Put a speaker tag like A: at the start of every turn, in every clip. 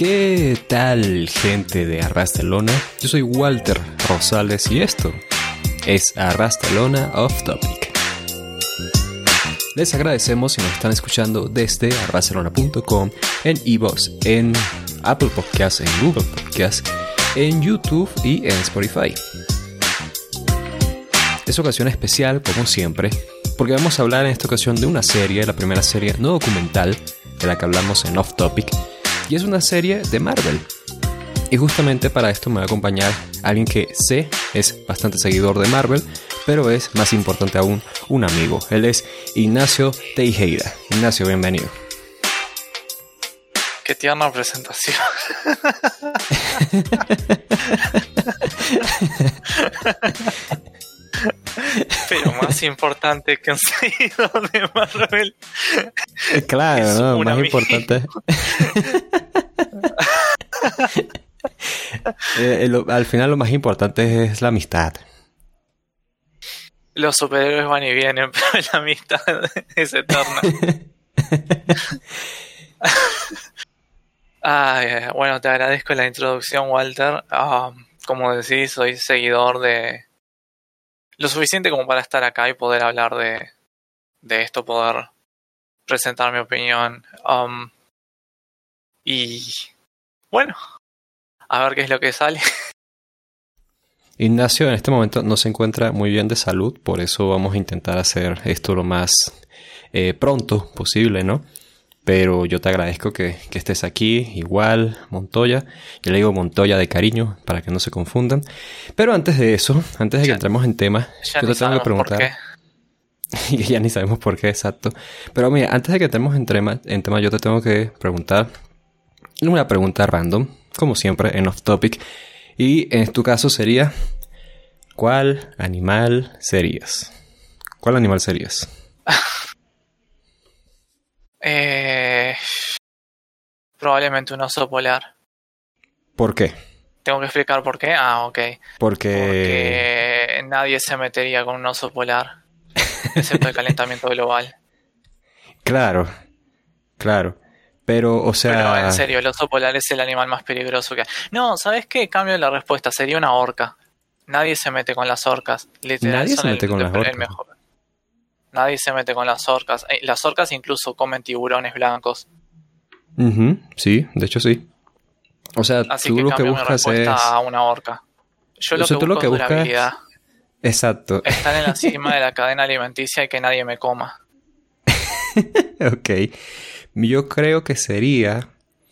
A: ¿Qué tal, gente de Arrastelona? Yo soy Walter Rosales y esto es Arrastelona Off Topic. Les agradecemos si nos están escuchando desde arrastelona.com, en iVoox, en Apple Podcasts, en Google Podcasts, en YouTube y en Spotify. Es ocasión especial, como siempre, porque vamos a hablar en esta ocasión de una serie, la primera serie no documental de la que hablamos en Off Topic, y es una serie de Marvel. Y justamente para esto me va a acompañar alguien que sé es bastante seguidor de Marvel, pero es más importante aún un amigo. Él es Ignacio Teijeira. Ignacio, bienvenido.
B: Qué tierna presentación. Pero más importante que un seguidor de Marvel.
A: Claro,
B: es
A: ¿no? Más
B: amigo.
A: importante. Al final lo más importante es la amistad.
B: Los superhéroes van y vienen, pero la amistad es eterna. Bueno, te agradezco la introducción, Walter. Como decís, soy seguidor de lo suficiente como para estar acá y poder hablar de esto, poder presentar mi opinión. Y bueno, a ver qué es lo que sale.
A: Ignacio en este momento no se encuentra muy bien de salud, por eso vamos a intentar hacer esto lo más pronto posible, ¿no? Pero yo te agradezco que estés aquí, igual, Montoya. Yo le digo Montoya de cariño, para que no se confundan. Pero antes de eso, antes de que entremos en tema, yo te tengo que preguntar. Y ya ni sabemos por qué, exacto. Pero mira, antes de que entremos en tema, yo te tengo que preguntar una pregunta random, como siempre, en Off Topic. Y en tu caso sería, ¿cuál animal serías? ¿Cuál animal serías?
B: Probablemente un oso polar.
A: ¿Por qué?
B: ¿Tengo que explicar por qué? Ok. Porque nadie se metería con un oso polar, excepto el calentamiento global.
A: Claro. Pero, o sea...
B: Pero en serio, el oso polar es el animal más peligroso que hay. No, ¿sabes qué? Cambio la respuesta. Sería una orca. Nadie se mete con las orcas. Literal,
A: nadie se mete con las orcas.
B: Mejor. Nadie se mete con las orcas. Las orcas incluso comen tiburones blancos.
A: Sí, de hecho sí. O sea,
B: así
A: tú
B: que
A: lo que
B: cambio mi
A: buscas
B: respuesta
A: es...
B: a una orca. Yo lo que busco es durabilidad.
A: Exacto.
B: Estar en la cima de la cadena alimenticia y que nadie me coma.
A: Ok. Yo creo que sería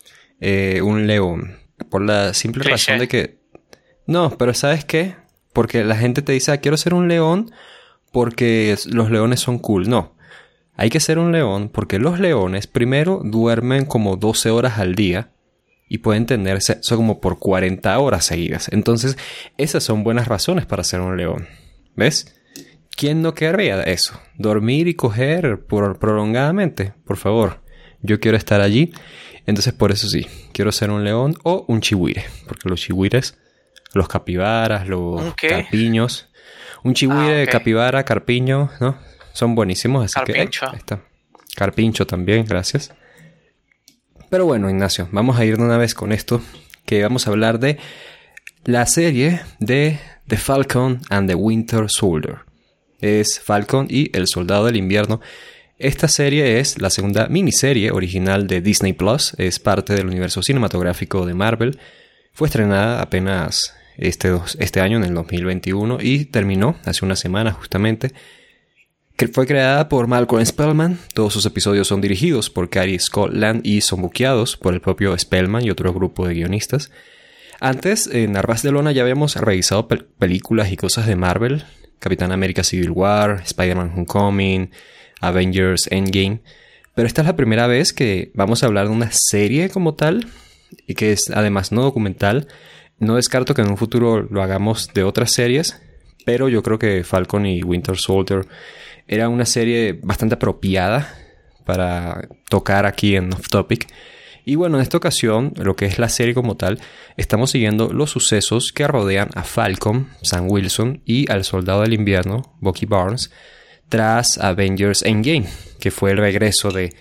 A: un león. Por la simple razón de que... No, pero ¿sabes qué? Porque la gente te dice, quiero ser un león porque los leones son cool. No. Hay que ser un león porque los leones primero duermen como 12 horas al día y pueden tener sexo como por 40 horas seguidas. Entonces, esas son buenas razones para ser un león. ¿Ves? ¿Quién no querría eso? Dormir y coger prolongadamente. Por favor, yo quiero estar allí. Entonces, por eso sí, quiero ser un león o un chihuire. Porque los chihuires, los capibaras, los carpiños... Un chihuire, capibara, carpiño, ¿no? Son buenísimos, así
B: carpincho.
A: Que... ahí está. Carpincho también, gracias. Pero bueno, Ignacio, vamos a ir de una vez con esto, que vamos a hablar de la serie de The Falcon and the Winter Soldier. Es Falcon y el Soldado del Invierno. Esta serie es la segunda miniserie original de Disney Plus. Es parte del universo cinematográfico de Marvel. Fue estrenada apenas este año, en el 2021, y terminó hace una semana justamente. Que fue creada por Malcolm Spellman. Todos sus episodios son dirigidos por Cary Scotland y son buqueados por el propio Spellman y otro grupo de guionistas. Antes, en Arras de Lona ya habíamos revisado películas y cosas de Marvel. Capitán América Civil War, Spider-Man Homecoming, Avengers Endgame. Pero esta es la primera vez que vamos a hablar de una serie como tal, y que es además no documental. No descarto que en un futuro lo hagamos de otras series, pero yo creo que Falcon y Winter Soldier era una serie bastante apropiada para tocar aquí en Off Topic. Y bueno, en esta ocasión, lo que es la serie como tal, estamos siguiendo los sucesos que rodean a Falcon, Sam Wilson, y al Soldado del Invierno, Bucky Barnes, tras Avengers Endgame, que fue el regreso de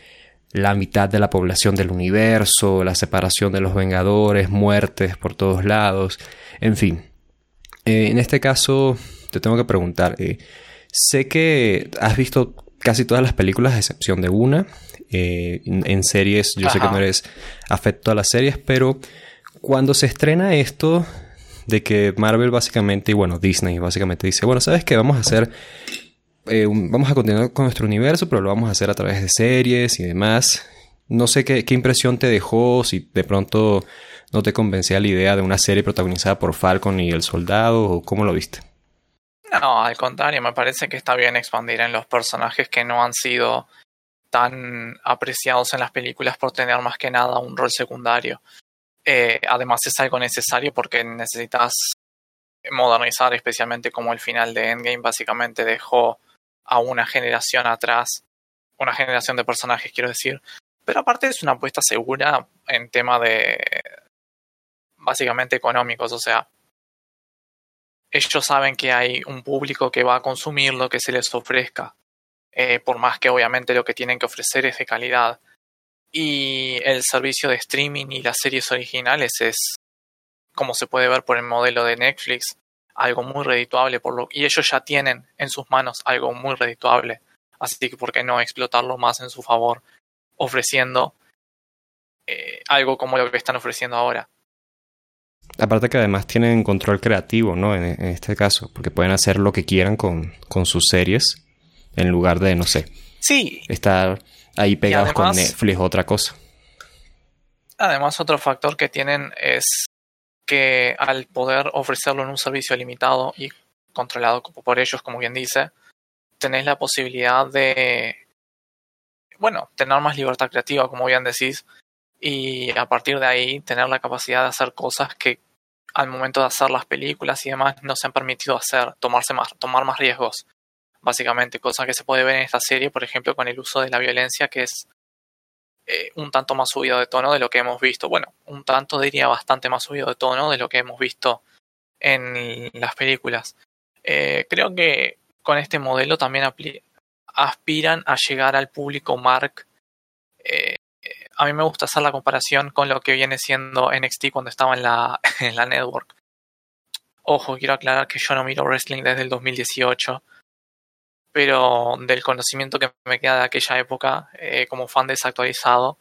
A: la mitad de la población del universo, la separación de los Vengadores, muertes por todos lados, en fin. En este caso, te tengo que preguntar, sé que has visto casi todas las películas, a excepción de una. En series, yo sé que no eres afecto a las series, pero cuando se estrena esto de que Marvel básicamente, y bueno, Disney básicamente dice, bueno, ¿sabes qué? Vamos a hacer... vamos a continuar con nuestro universo, pero lo vamos a hacer a través de series y demás. No sé qué impresión te dejó, si de pronto no te convencía la idea de una serie protagonizada por Falcon y el Soldado, o cómo lo viste.
B: No, al contrario, me parece que está bien expandir en los personajes que no han sido tan apreciados en las películas por tener más que nada un rol secundario. Además es algo necesario porque necesitas modernizar, especialmente como el final de Endgame básicamente dejó a una generación atrás, una generación de personajes quiero decir, pero aparte es una apuesta segura en tema de básicamente económicos, o sea, ellos saben que hay un público que va a consumir lo que se les ofrezca, por más que obviamente lo que tienen que ofrecer es de calidad. Y el servicio de streaming y las series originales es, como se puede ver por el modelo de Netflix, algo muy redituable, y ellos ya tienen en sus manos algo muy redituable. Así que ¿por qué no explotarlo más en su favor, ofreciendo algo como lo que están ofreciendo ahora?
A: Aparte que además tienen control creativo, ¿no? En este caso, porque pueden hacer lo que quieran con sus series, en lugar de, no sé,
B: sí,
A: estar ahí pegados
B: además,
A: con Netflix o otra cosa.
B: Además, otro factor que tienen es que al poder ofrecerlo en un servicio limitado y controlado por ellos, como bien dice, tenés la posibilidad de, bueno, tener más libertad creativa, como bien decís, y a partir de ahí tener la capacidad de hacer cosas que al momento de hacer las películas y demás no se han permitido hacer, tomar más riesgos. Básicamente, cosas que se puede ver en esta serie, por ejemplo, con el uso de la violencia, que es un tanto más subido de tono de lo que hemos visto. Bueno, un tanto diría bastante más subido de tono de lo que hemos visto en las películas. Creo que con este modelo también aspiran a llegar al público Mark. A mí me gusta hacer la comparación con lo que viene siendo NXT cuando estaba en la network. Ojo, quiero aclarar que yo no miro wrestling desde el 2018, pero del conocimiento que me queda de aquella época, como fan desactualizado,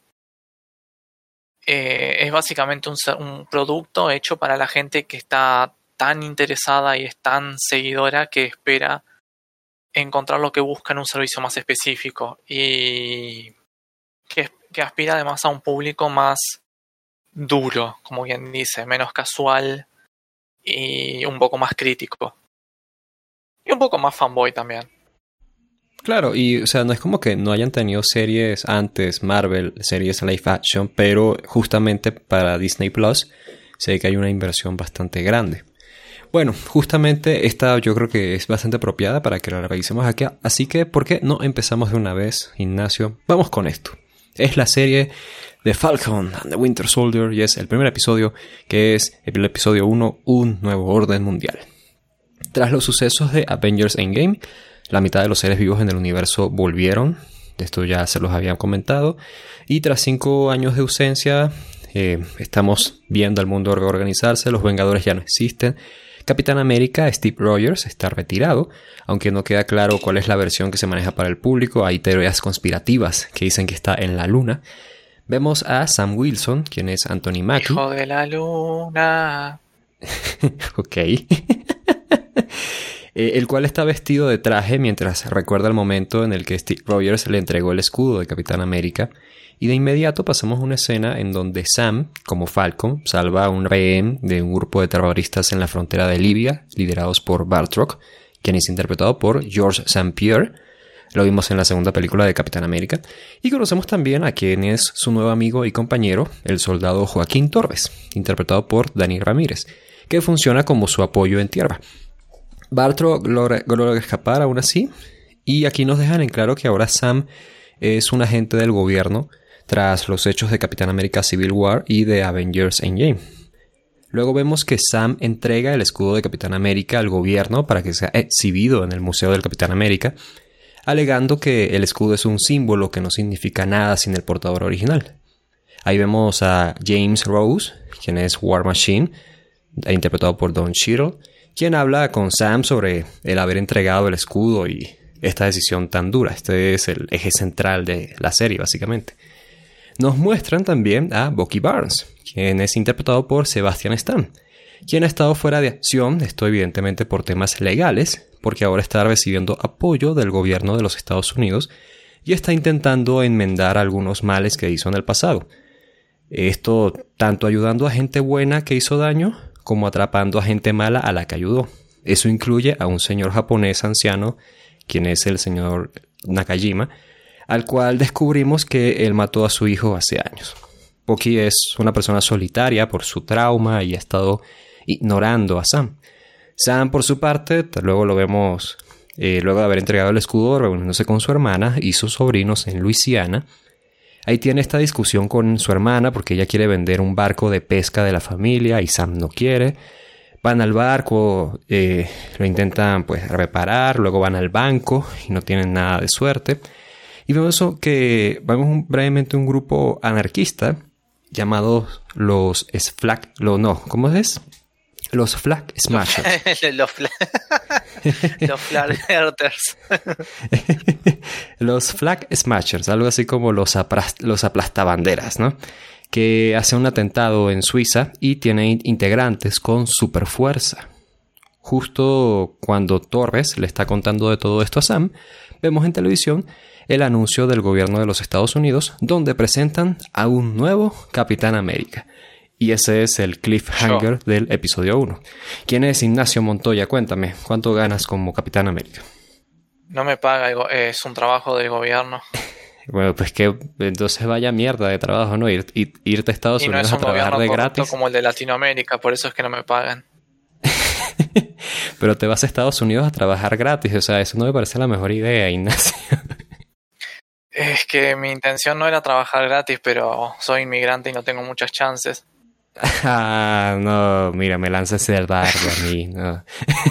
B: es básicamente un producto hecho para la gente que está tan interesada y es tan seguidora que espera encontrar lo que busca en un servicio más específico y que aspira además a un público más duro, como bien dice, menos casual y un poco más crítico. Y un poco más fanboy también.
A: Claro, y o sea, no es como que no hayan tenido series antes, Marvel, series live action, pero justamente para Disney Plus sé que hay una inversión bastante grande. Bueno, justamente esta yo creo que es bastante apropiada para que la revisemos aquí, así que ¿por qué no empezamos de una vez, Ignacio? Vamos con esto. Es la serie de Falcon and the Winter Soldier y es el primer episodio, que es el episodio 1, Un Nuevo Orden Mundial. Tras los sucesos de Avengers Endgame, la mitad de los seres vivos en el universo volvieron, de esto ya se los habían comentado, y tras 5 años de ausencia, estamos viendo al mundo reorganizarse, los Vengadores ya no existen, Capitán América, Steve Rogers, está retirado, aunque no queda claro cuál es la versión que se maneja para el público, hay teorías conspirativas que dicen que está en la luna. Vemos a Sam Wilson, quien es Anthony Mackie.
B: Hijo de la luna.
A: Ok. El cual está vestido de traje mientras recuerda el momento en el que Steve Rogers le entregó el escudo de Capitán América. Y de inmediato pasamos a una escena en donde Sam, como Falcon, salva a un rehén de un grupo de terroristas en la frontera de Libia, liderados por Batroc, quien es interpretado por Georges St. Pierre. Lo vimos en la segunda película de Capitán América. Y conocemos también a quien es su nuevo amigo y compañero, el soldado Joaquín Torbes, interpretado por Dani Ramírez, que funciona como su apoyo en tierra. Batroc logra escapar aún así, y aquí nos dejan en claro que ahora Sam es un agente del gobierno tras los hechos de Capitán América Civil War y de Avengers Endgame. Luego vemos que Sam entrega el escudo de Capitán América al gobierno para que sea exhibido en el Museo del Capitán América, alegando que el escudo es un símbolo que no significa nada sin el portador original. Ahí vemos a James Rose, quien es War Machine, interpretado por Don Cheadle, quien habla con Sam sobre el haber entregado el escudo y esta decisión tan dura. Este es el eje central de la serie, básicamente. Nos muestran también a Bucky Barnes, quien es interpretado por Sebastian Stan, quien ha estado fuera de acción, esto evidentemente por temas legales, porque ahora está recibiendo apoyo del gobierno de los Estados Unidos y está intentando enmendar algunos males que hizo en el pasado. Esto tanto ayudando a gente buena que hizo daño, como atrapando a gente mala a la que ayudó. Eso incluye a un señor japonés anciano, quien es el señor Nakajima, al cual descubrimos que él mató a su hijo hace años. Bucky es una persona solitaria por su trauma y ha estado ignorando a Sam. Sam, por su parte, luego lo vemos, luego de haber entregado el escudo, reuniéndose con su hermana y sus sobrinos en Luisiana. Ahí tiene esta discusión con su hermana porque ella quiere vender un barco de pesca de la familia y Sam no quiere. Van al barco, lo intentan pues reparar, luego van al banco y no tienen nada de suerte. Y vemos brevemente un grupo anarquista llamado los Los Flag Smashers.
B: Los Flag Earthers.
A: Los Flag Smashers, algo así como los aplastabanderas, ¿no? Que hace un atentado en Suiza y tiene integrantes con superfuerza. Justo cuando Torres le está contando de todo esto a Sam, vemos en televisión el anuncio del gobierno de los Estados Unidos donde presentan a un nuevo Capitán América. Y ese es el cliffhanger del episodio 1. ¿Quién es Ignacio Montoya? Cuéntame, ¿cuánto ganas como Capitán América?
B: No me paga, es un trabajo del gobierno.
A: Bueno, pues que entonces vaya mierda de trabajo, ¿no? Irte a Estados Unidos a trabajar de gratis.
B: Como el de Latinoamérica, por eso es que no me pagan.
A: Pero te vas a Estados Unidos a trabajar gratis, o sea, eso no me parece la mejor idea, Ignacio.
B: Es que mi intención no era trabajar gratis, pero soy inmigrante y no tengo muchas chances.
A: Ah, no, mira, me lanzas el dardo a mí, no.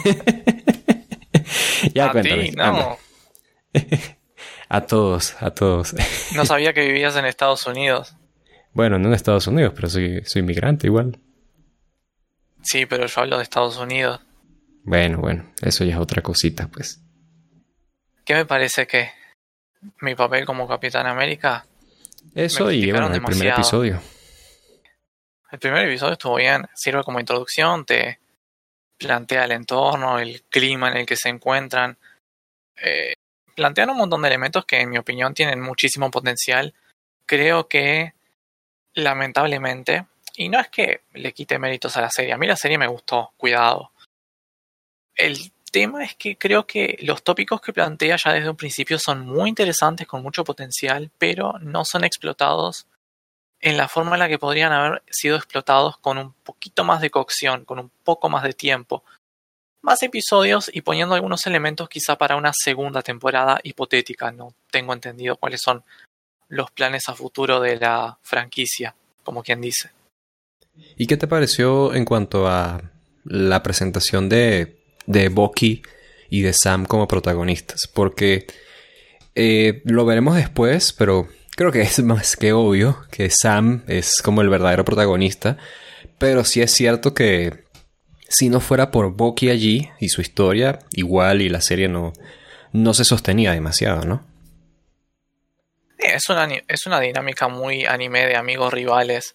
A: Ya
B: a
A: cuéntame.
B: Ti, no.
A: A todos.
B: No sabía que vivías en Estados Unidos.
A: Bueno, no en Estados Unidos, pero soy inmigrante igual.
B: Sí, pero yo hablo de Estados Unidos.
A: Bueno, eso ya es otra cosita, pues.
B: ¿Qué me parece que mi papel como Capitán América?
A: Eso y bueno, el primer episodio.
B: El primer episodio estuvo bien, sirve como introducción, te plantea el entorno, el clima en el que se encuentran. Plantean un montón de elementos que en mi opinión tienen muchísimo potencial. Creo que lamentablemente, y no es que le quite méritos a la serie, a mí la serie me gustó, cuidado. El tema es que creo que los tópicos que plantea ya desde un principio son muy interesantes, con mucho potencial, pero no son explotados en la forma en la que podrían haber sido explotados con un poquito más de cocción, con un poco más de tiempo. Más episodios y poniendo algunos elementos quizá para una segunda temporada hipotética. No tengo entendido cuáles son los planes a futuro de la franquicia, como quien dice.
A: ¿Y qué te pareció en cuanto a la presentación de Bucky y de Sam como protagonistas? Porque lo veremos después, pero creo que es más que obvio que Sam es como el verdadero protagonista. Pero sí es cierto que si no fuera por Bucky allí y su historia, igual y la serie no se sostenía demasiado, ¿no?
B: Es una dinámica muy anime de amigos rivales.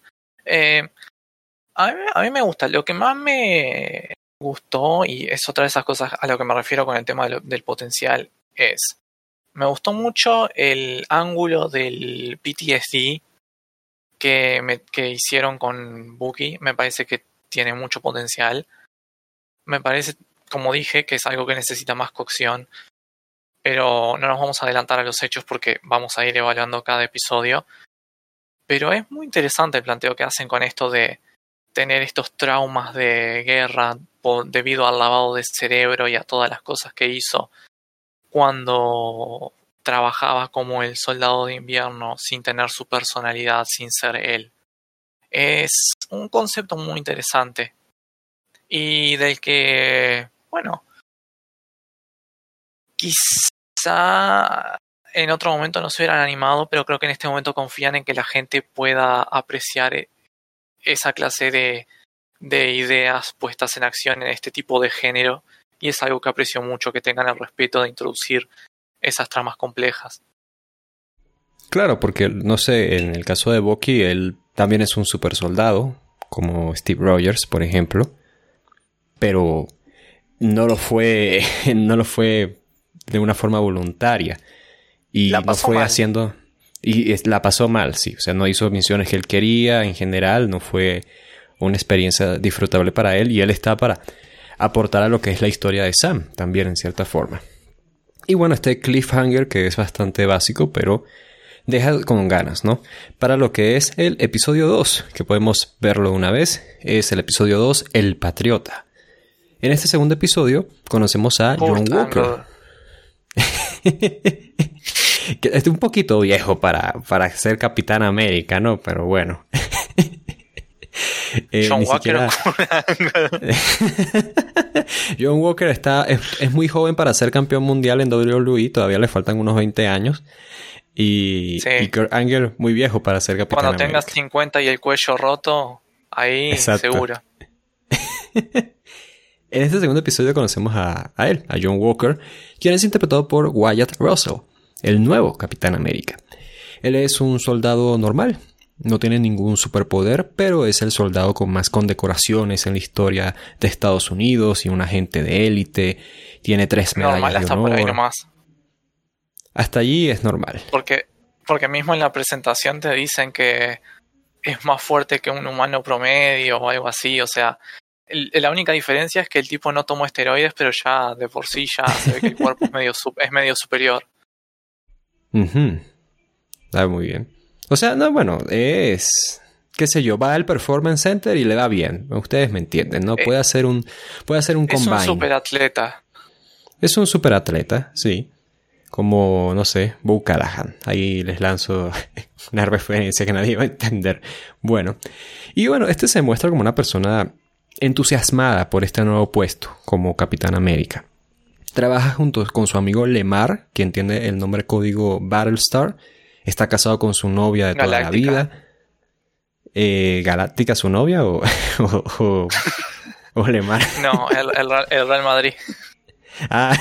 B: A mí me gusta. Lo que más me gustó, y es otra de esas cosas a lo que me refiero con el tema del potencial, es... Me gustó mucho el ángulo del PTSD que hicieron con Bucky. Me parece que tiene mucho potencial. Me parece, como dije, que es algo que necesita más cocción. Pero no nos vamos a adelantar a los hechos porque vamos a ir evaluando cada episodio. Pero es muy interesante el planteo que hacen con esto de tener estos traumas de guerra debido al lavado de cerebro y a todas las cosas que hizo cuando trabajaba como el soldado de invierno sin tener su personalidad, sin ser él. Es un concepto muy interesante y del que, bueno, quizá Quizá en otro momento no se hubieran animado, pero creo que en este momento confían en que la gente pueda apreciar esa clase de ideas puestas en acción en este tipo de género, y es algo que aprecio mucho, que tengan el respeto de introducir esas tramas complejas.
A: Claro, porque, no sé, en el caso de Bucky, él también es un super soldado, como Steve Rogers, por ejemplo, pero no lo fue de una forma voluntaria. Y
B: La
A: no
B: pasó
A: fue
B: mal.
A: haciendo... Y la pasó mal, sí. O sea, no hizo misiones que él quería en general. No fue una experiencia disfrutable para él. Y él está para aportar a lo que es la historia de Sam, también en cierta forma. Y bueno, este cliffhanger que es bastante básico, pero deja con ganas, ¿no? Para lo que es el episodio 2, que podemos verlo una vez, es el episodio 2, El Patriota. En este segundo episodio conocemos a John Walker. Que es un poquito viejo para ser Capitán América, ¿no? Pero bueno.
B: John Walker.
A: John Walker es muy joven para ser campeón mundial en WWE. Todavía le faltan unos 20 años. Y Kurt Angle muy viejo para ser Capitán América.
B: Cuando tengas 50 y el cuello roto, ahí
A: exacto.
B: Seguro.
A: En este segundo episodio conocemos a él, a John Walker, quien es interpretado por Wyatt Russell, el nuevo Capitán América. Él es un soldado normal, no tiene ningún superpoder, pero es el soldado con más condecoraciones en la historia de Estados Unidos y un agente de élite. Tiene 3 medallas
B: normal,
A: de
B: hasta
A: honor.
B: por ahí nomás.
A: Hasta allí es normal.
B: Porque mismo en la presentación te dicen que es más fuerte que un humano promedio o algo así, o sea... La única diferencia es que el tipo no tomó esteroides, pero ya de por sí ya se ve que el cuerpo es medio superior.
A: Está muy bien. O sea, no, bueno, es... qué sé yo, va al Performance Center y le va bien. Ustedes me entienden, ¿no? Puede hacer un combine.
B: Es un superatleta.
A: Es un superatleta, sí. Como, no sé, Bo Callahan. Ahí les lanzo una referencia que nadie va a entender. Bueno. Y bueno, este se muestra como una persona entusiasmada por este nuevo puesto como Capitán América. Trabaja junto con su amigo Lemar, quien tiene el nombre código Battlestar. Está casado con su novia de toda la vida. ¿Galáctica su novia o Lemar?
B: No, el Real Madrid.
A: Ah.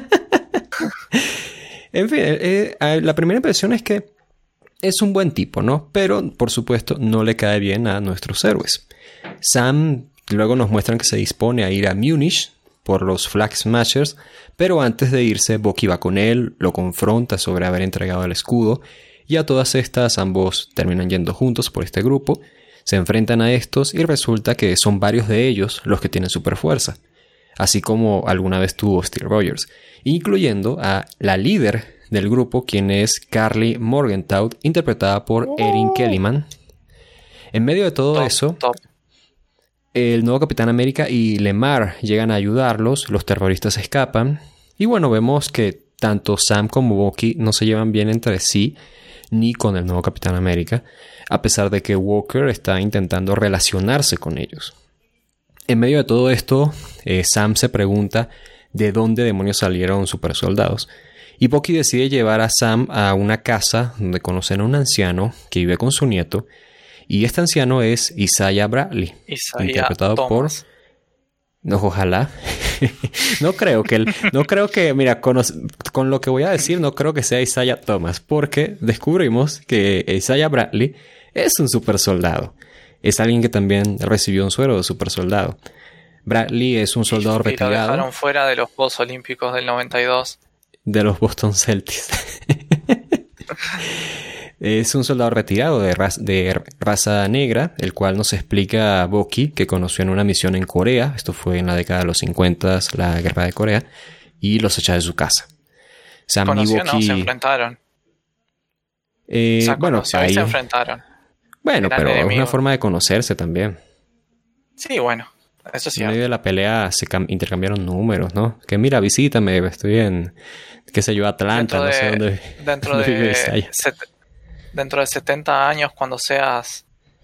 A: En fin, la primera impresión es que es un buen tipo, ¿no? Pero, por supuesto, no le cae bien a nuestros héroes. Sam luego nos muestran que se dispone a ir a Múnich por los Flag Smashers, pero antes de irse, Bucky va con él, lo confronta sobre haber entregado el escudo, y a todas estas ambos terminan yendo juntos por este grupo, se enfrentan a estos y resulta que son varios de ellos los que tienen superfuerza, así como alguna vez tuvo Steve Rogers, incluyendo a la líder del grupo, quien es Carly Morgenthau, interpretada por Erin Kellyman. En medio de todo eso, el nuevo Capitán América y Lemar llegan a ayudarlos, los terroristas escapan, y bueno, vemos que tanto Sam como Bucky no se llevan bien entre sí, ni con el nuevo Capitán América, a pesar de que Walker está intentando relacionarse con ellos. En medio de todo esto, Sam se pregunta de dónde demonios salieron supersoldados, y Bucky decide llevar a Sam a una casa donde conocen a un anciano que vive con su nieto, y este anciano es Isaiah Bradley, interpretado
B: Thomas.
A: por... No, ojalá. No creo que, mira, con lo que voy a decir, no creo que sea Isaiah Thomas, porque descubrimos que Isaiah Bradley es un super soldado. Es alguien que también recibió un suero de super soldado. Bradley es un soldado retirado.
B: Lo dejaron fuera de los Juegos Olímpicos del 92.
A: De los Boston Celtics. Es un soldado retirado de raza negra, el cual nos explica a Bucky que conoció en una misión en Corea. Esto fue en la década de los 50, la guerra de Corea, y los echa de su casa. Sam y Bucky...
B: No, se enfrentaron.
A: Bueno, ahí
B: se enfrentaron.
A: Bueno,
B: Eran
A: pero
B: enemigos.
A: es una forma de conocerse también.
B: Sí, bueno, eso sí.
A: En medio de la pelea se intercambiaron números, ¿no? Que mira, visítame, estoy en, qué sé yo, Atlanta, no sé dónde.
B: Dentro de 70 años, cuando seas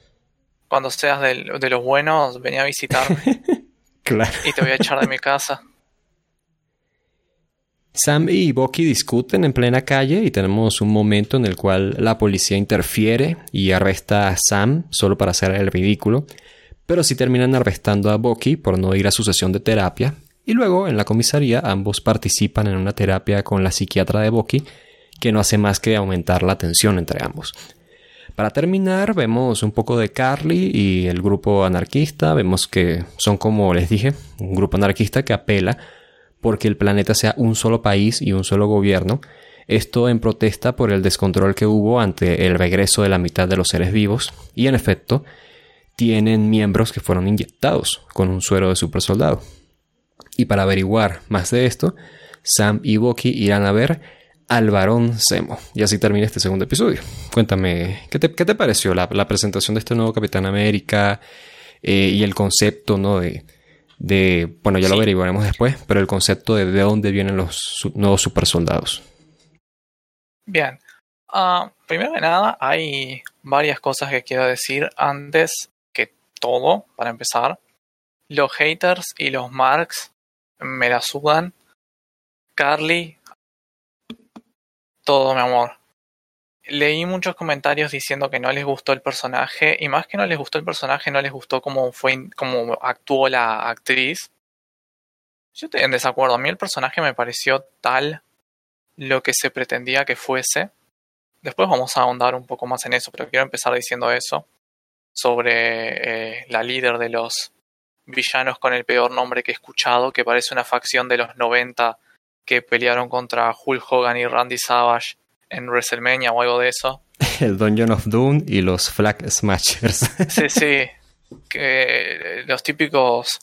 B: de los buenos, vení a visitarme.
A: Claro.
B: Y te voy a echar de mi casa.
A: Sam y Bucky discuten en plena calle y tenemos un momento en el cual la policía interfiere y arresta a Sam solo para hacer el ridículo, pero sí terminan arrestando a Bucky por no ir a su sesión de terapia, y luego en la comisaría ambos participan en una terapia con la psiquiatra de Bucky que no hace más que aumentar la tensión entre ambos. Para terminar, vemos un poco de Carly y el grupo anarquista. Vemos que son, como les dije, un grupo anarquista que apela porque el planeta sea un solo país y un solo gobierno. Esto en protesta por el descontrol que hubo ante el regreso de la mitad de los seres vivos. Y en efecto, tienen miembros que fueron inyectados con un suero de supersoldado. Y para averiguar más de esto, Sam y Bucky irán a ver al Barón Zemo. Y así termina este segundo episodio. Cuéntame, ¿qué te pareció la presentación de este nuevo Capitán América y el concepto, ¿no? Bueno, ya lo averiguaremos después, pero el concepto de dónde vienen los nuevos supersoldados.
B: Bien. Primero que nada, hay varias cosas que quiero decir antes que todo, para empezar. Los haters y los marks me la sudan. Carly, todo mi amor. Leí muchos comentarios diciendo que no les gustó el personaje, y más que no les gustó el personaje, no les gustó cómo actuó la actriz. Yo estoy en desacuerdo. A mí el personaje me pareció tal lo que se pretendía que fuese. Después vamos a ahondar un poco más en eso, pero quiero empezar diciendo eso sobre la líder de los villanos con el peor nombre que he escuchado, que parece una facción de los 90 que pelearon contra Hulk Hogan y Randy Savage en WrestleMania o algo de eso.
A: El Dungeon of Doom y los Flag Smashers.
B: Sí. Que los típicos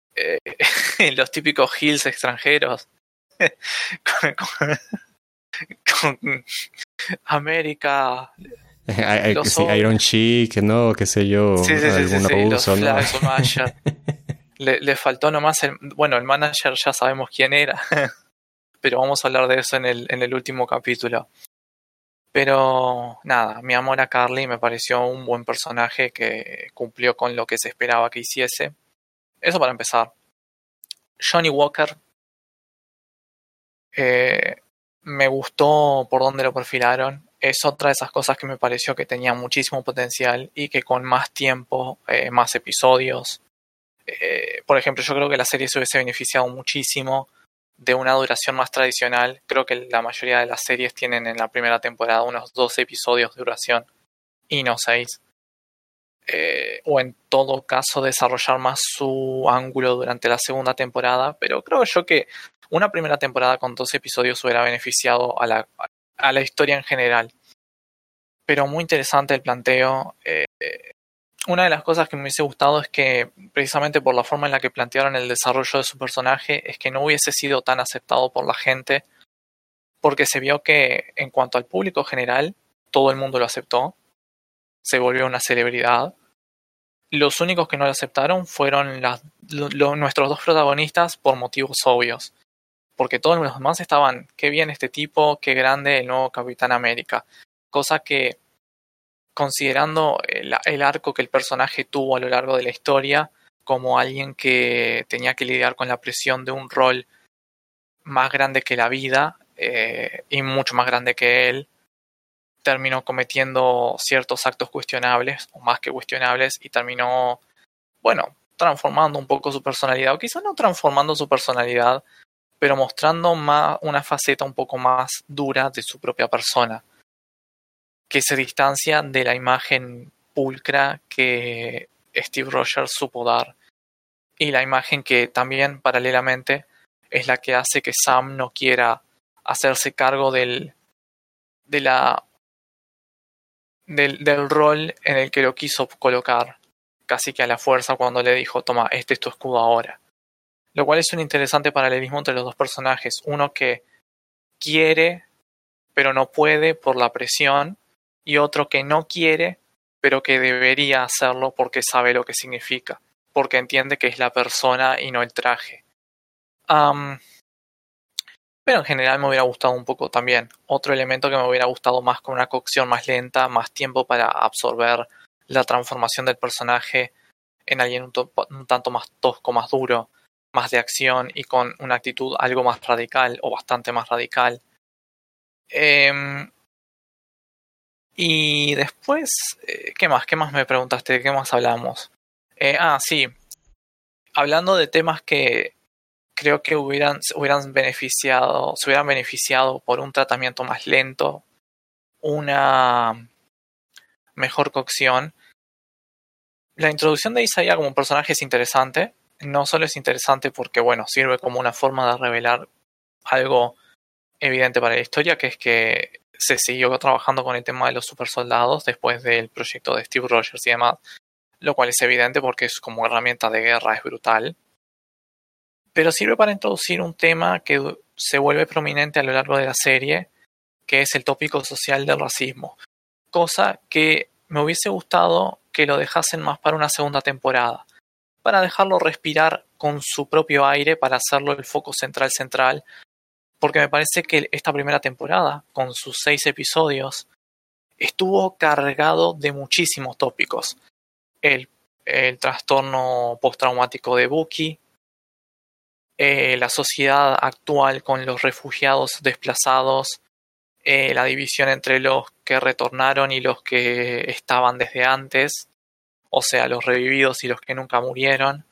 B: heels extranjeros con América.
A: Iron Sheik, ¿no? Qué sé yo.
B: Algún
A: ruso,
B: los
A: ¿no?
B: Flag Smashers. Le faltó nomás el manager, ya sabemos quién era. Pero vamos a hablar de eso en el último capítulo. Pero nada, mi amor a Carly me pareció un buen personaje que cumplió con lo que se esperaba que hiciese. Eso para empezar. Johnny Walker, me gustó por dónde lo perfilaron. Es otra de esas cosas que me pareció que tenía muchísimo potencial y que con más tiempo, más episodios. Por ejemplo, yo creo que la serie se hubiese beneficiado muchísimo de una duración más tradicional. Creo que la mayoría de las series tienen en la primera temporada unos 12 episodios de duración y no 6. O en todo caso desarrollar más su ángulo durante la segunda temporada, pero creo yo que una primera temporada con 12 episodios hubiera beneficiado a la historia en general. Pero muy interesante el planteo. Una de las cosas que me hubiese gustado es que, precisamente por la forma en la que plantearon el desarrollo de su personaje, es que no hubiese sido tan aceptado por la gente, porque se vio que, en cuanto al público general, todo el mundo lo aceptó, se volvió una celebridad. Los únicos que no lo aceptaron fueron nuestros dos protagonistas por motivos obvios, porque todos los demás estaban, qué bien este tipo, qué grande el nuevo Capitán América, cosa que, considerando el arco que el personaje tuvo a lo largo de la historia, como alguien que tenía que lidiar con la presión de un rol más grande que la vida, y mucho más grande que él, terminó cometiendo ciertos actos cuestionables, o más que cuestionables, y terminó, transformando un poco su personalidad, o quizás no transformando su personalidad, pero mostrando una faceta un poco más dura de su propia persona, que se distancia de la imagen pulcra que Steve Rogers supo dar, y la imagen que también paralelamente es la que hace que Sam no quiera hacerse cargo del rol en el que lo quiso colocar casi que a la fuerza cuando le dijo: toma, este es tu escudo ahora. Lo cual es un interesante paralelismo entre los dos personajes, uno que quiere pero no puede por la presión, y otro que no quiere, pero que debería hacerlo porque sabe lo que significa, porque entiende que es la persona y no el traje. Pero en general me hubiera gustado un poco también. Otro elemento que me hubiera gustado más, con una cocción más lenta, más tiempo para absorber la transformación del personaje en alguien un tanto más tosco, más duro. más de acción y con una actitud algo más radical o bastante más radical. Y después, ¿qué más? ¿Qué más me preguntaste? ¿De qué más hablamos? Sí, hablando de temas que creo que se hubieran beneficiado por un tratamiento más lento, una mejor cocción. La introducción de Isaiah como personaje es interesante. No solo es interesante porque, bueno, sirve como una forma de revelar algo evidente para la historia, que es que se siguió trabajando con el tema de los supersoldados después del proyecto de Steve Rogers y demás, lo cual es evidente porque es como herramienta de guerra, es brutal. Pero sirve para introducir un tema que se vuelve prominente a lo largo de la serie, que es el tópico social del racismo. Cosa que me hubiese gustado que lo dejasen más para una segunda temporada, para dejarlo respirar con su propio aire, para hacerlo el foco central, porque me parece que esta primera temporada, con sus 6 episodios, estuvo cargado de muchísimos tópicos. El trastorno postraumático de Bucky, la sociedad actual con los refugiados desplazados, la división entre los que retornaron y los que estaban desde antes, o sea, los revividos y los que nunca murieron,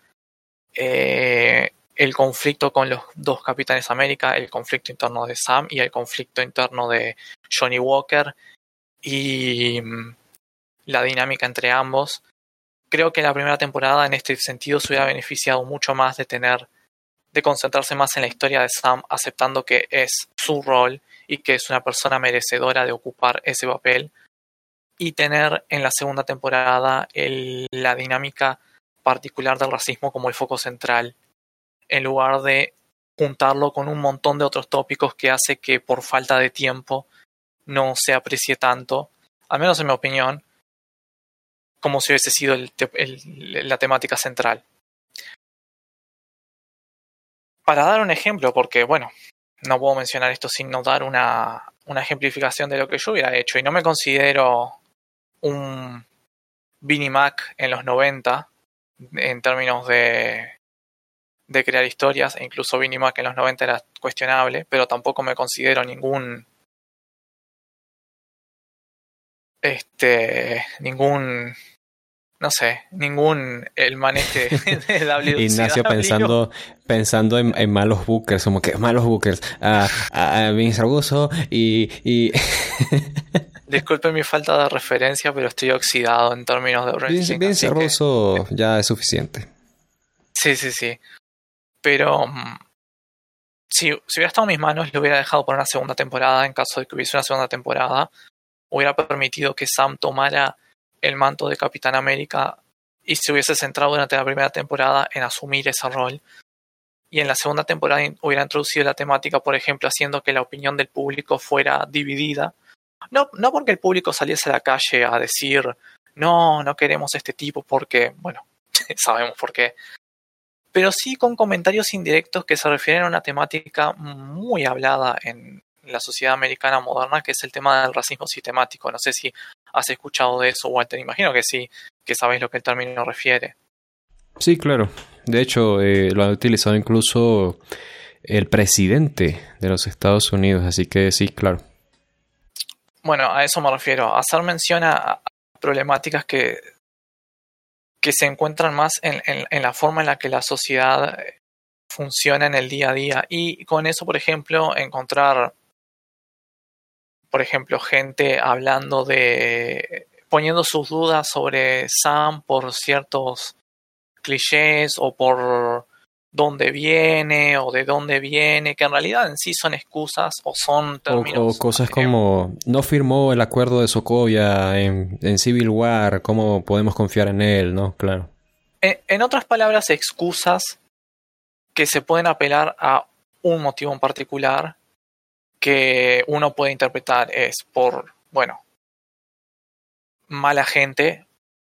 B: el conflicto con los dos Capitanes América, el conflicto interno de Sam y el conflicto interno de Johnny Walker y la dinámica entre ambos. Creo que la primera temporada en este sentido se hubiera beneficiado mucho más de concentrarse más en la historia de Sam, aceptando que es su rol y que es una persona merecedora de ocupar ese papel, y tener en la segunda temporada la dinámica particular del racismo como el foco central, en lugar de juntarlo con un montón de otros tópicos que hace que por falta de tiempo no se aprecie tanto, al menos en mi opinión, como si hubiese sido la temática central. Para dar un ejemplo, porque bueno, no puedo mencionar esto sin no dar una ejemplificación de lo que yo hubiera hecho, y no me considero un Vinnie Mac en los 90 en términos de crear historias, e incluso Vinnie Mac en los 90 era cuestionable, pero tampoco me considero ningún el manete de WCW.
A: Ignacio pensando en malos bookers, como que malos bookers, Vince Russo y
B: Disculpen mi falta de referencia, pero estoy oxidado en términos de wrestling.
A: Vince Russo ya es suficiente.
B: Sí. Pero si hubiera estado en mis manos, lo hubiera dejado por una segunda temporada. En caso de que hubiese una segunda temporada, hubiera permitido que Sam tomara el manto de Capitán América y se hubiese centrado durante la primera temporada en asumir ese rol. Y en la segunda temporada hubiera introducido la temática, por ejemplo, haciendo que la opinión del público fuera dividida. No porque el público saliese a la calle a decir no queremos este tipo porque, bueno, sabemos por qué. Pero sí con comentarios indirectos que se refieren a una temática muy hablada en la sociedad americana moderna, que es el tema del racismo sistemático. No sé si has escuchado de eso, Walter. Imagino que sí, que sabes lo que el término refiere.
A: Sí, claro. De hecho, lo ha utilizado incluso el presidente de los Estados Unidos, así que sí, claro.
B: Bueno, a eso me refiero. Hacer mención a problemáticas que se encuentran más en la forma en la que la sociedad funciona en el día a día. Y con eso, por ejemplo, encontrar, por ejemplo, gente hablando poniendo sus dudas sobre Sam por ciertos clichés o por dónde viene o de dónde viene, que en realidad en sí son excusas o son términos.
A: O cosas como, no firmó el acuerdo de Sokovia en Civil War, ¿cómo podemos confiar en él? ¿No? Claro.
B: En otras palabras, excusas que se pueden apelar a un motivo en particular que uno puede interpretar es por, bueno, mala gente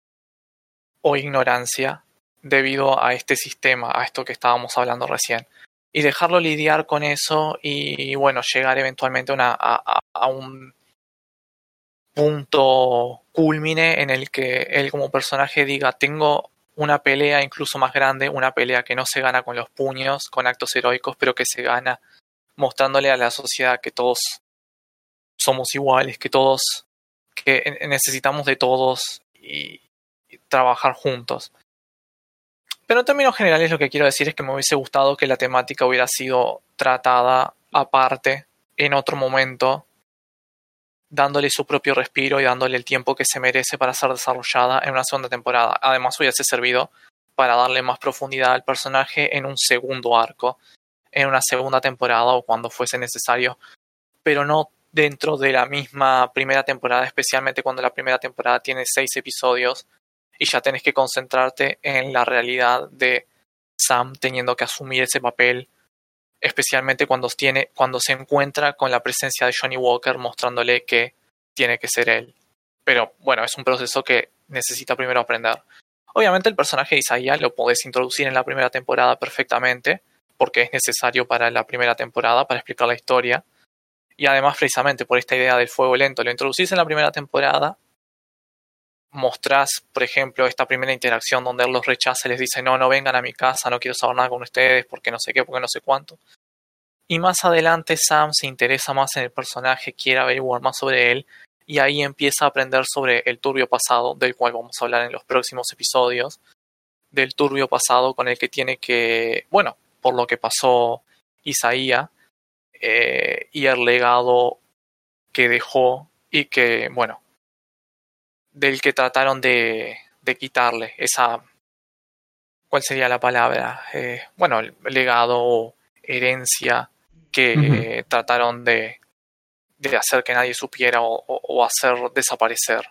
B: o ignorancia debido a este sistema, a esto que estábamos hablando recién. Y dejarlo lidiar con eso y bueno, llegar eventualmente a un punto cúlmine en el que él como personaje diga, tengo una pelea incluso más grande, una pelea que no se gana con los puños, con actos heroicos, pero que se gana mostrándole a la sociedad que todos somos iguales, que necesitamos de todos y trabajar juntos. Pero en términos generales lo que quiero decir es que me hubiese gustado que la temática hubiera sido tratada aparte, en otro momento, dándole su propio respiro y dándole el tiempo que se merece para ser desarrollada en una segunda temporada. Además hubiese servido para darle más profundidad al personaje en un segundo arco, en una segunda temporada o cuando fuese necesario, pero no dentro de la misma primera temporada, especialmente cuando la primera temporada tiene 6 episodios y ya tenés que concentrarte en la realidad de Sam teniendo que asumir ese papel, especialmente cuando se encuentra con la presencia de Johnny Walker mostrándole que tiene que ser él. Pero bueno, es un proceso que necesita primero aprender. Obviamente el personaje de Isaiah lo podés introducir en la primera temporada perfectamente, porque es necesario para la primera temporada, para explicar la historia. Y además, precisamente por esta idea del fuego lento, lo introducís en la primera temporada, mostrás, por ejemplo, esta primera interacción donde él los rechaza y les dice no vengan a mi casa, no quiero saber nada con ustedes, porque no sé qué, porque no sé cuánto. Y más adelante Sam se interesa más en el personaje, quiere averiguar más sobre él, y ahí empieza a aprender sobre el turbio pasado, del cual vamos a hablar en los próximos episodios, del turbio pasado con el que tiene que, bueno, por lo que pasó Isaiah, y el legado que dejó y que, bueno, del que trataron de quitarle esa, ¿cuál sería la palabra? Bueno, el legado o herencia que trataron de hacer que nadie supiera o hacer desaparecer.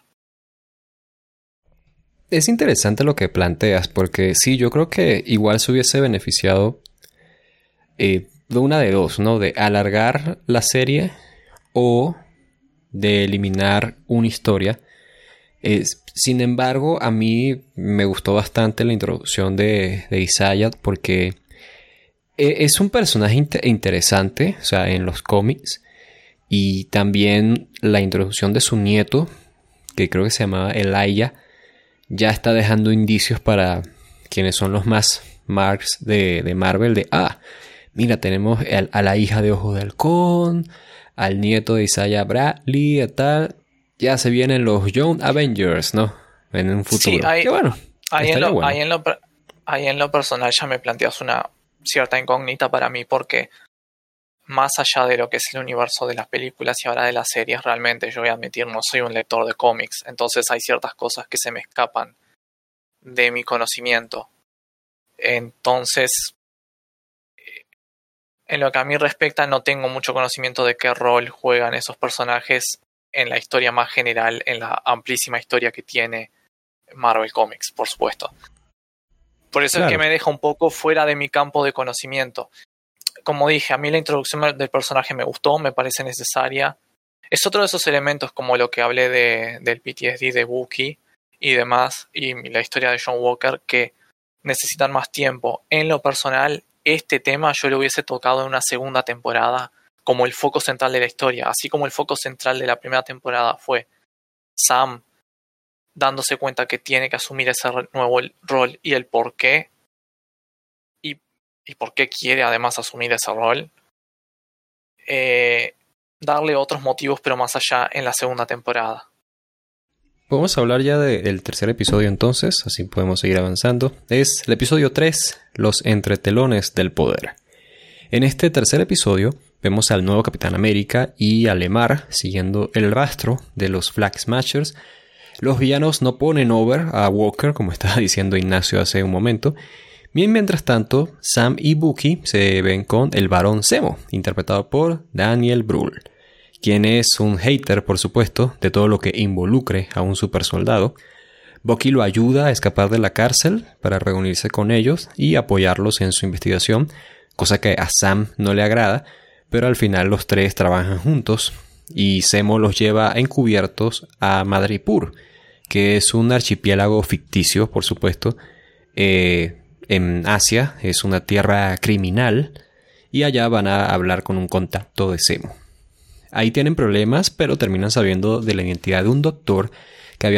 A: Es interesante lo que planteas, porque sí, yo creo que igual se hubiese beneficiado de una de dos, ¿no? De alargar la serie o de eliminar una historia. Sin embargo, a mí me gustó bastante la introducción de Isaiah porque es un personaje interesante, o sea, en los cómics, y también la introducción de su nieto, que creo que se llamaba Elijah, ya está dejando indicios para quienes son los más marks de Marvel de mira, tenemos a la hija de Ojo de Halcón, al nieto de Isaiah Bradley, tal. Ya se vienen los Young Avengers, ¿no? En un futuro.
B: Sí,
A: bueno,
B: ahí en lo personal ya me planteas una cierta incógnita para mí, porque más allá de lo que es el universo de las películas y ahora de las series, realmente yo voy a admitir, no soy un lector de cómics, entonces hay ciertas cosas que se me escapan de mi conocimiento. Entonces, en lo que a mí respecta, no tengo mucho conocimiento de qué rol juegan esos personajes en la historia más general, en la amplísima historia que tiene Marvel Comics, por supuesto. Por eso es que me deja un poco fuera de mi campo de conocimiento. Como dije, a mí la introducción del personaje me gustó, me parece necesaria. Es otro de esos elementos, como lo que hablé del PTSD de Bucky y demás, y la historia de John Walker, que necesitan más tiempo. En lo personal, este tema yo lo hubiese tocado en una segunda temporada como el foco central de la historia, así como el foco central de la primera temporada fue Sam dándose cuenta que tiene que asumir ese nuevo rol y el por qué, y por qué quiere además asumir ese rol, darle otros motivos pero más allá en la segunda temporada.
A: Podemos hablar ya del tercer episodio entonces, así podemos seguir avanzando. Es el episodio 3, Los entretelones del poder. En este tercer episodio vemos al nuevo Capitán América y a Lemar siguiendo el rastro de los Flag Smashers. Los villanos no ponen over a Walker, como estaba diciendo Ignacio hace un momento. Bien, mientras tanto, Sam y Bucky se ven con el Barón Zemo, interpretado por Daniel Brühl, quien es un hater, por supuesto, de todo lo que involucre a un supersoldado. Bucky lo ayuda a escapar de la cárcel para reunirse con ellos y apoyarlos en su investigación, cosa que a Sam no le agrada, pero al final los tres trabajan juntos y Zemo los lleva encubiertos a Madripoor, que es un archipiélago ficticio, por supuesto, en Asia, es una tierra criminal, y allá van a hablar con un contacto de Zemo. Ahí tienen problemas, pero terminan sabiendo de la identidad de un doctor que había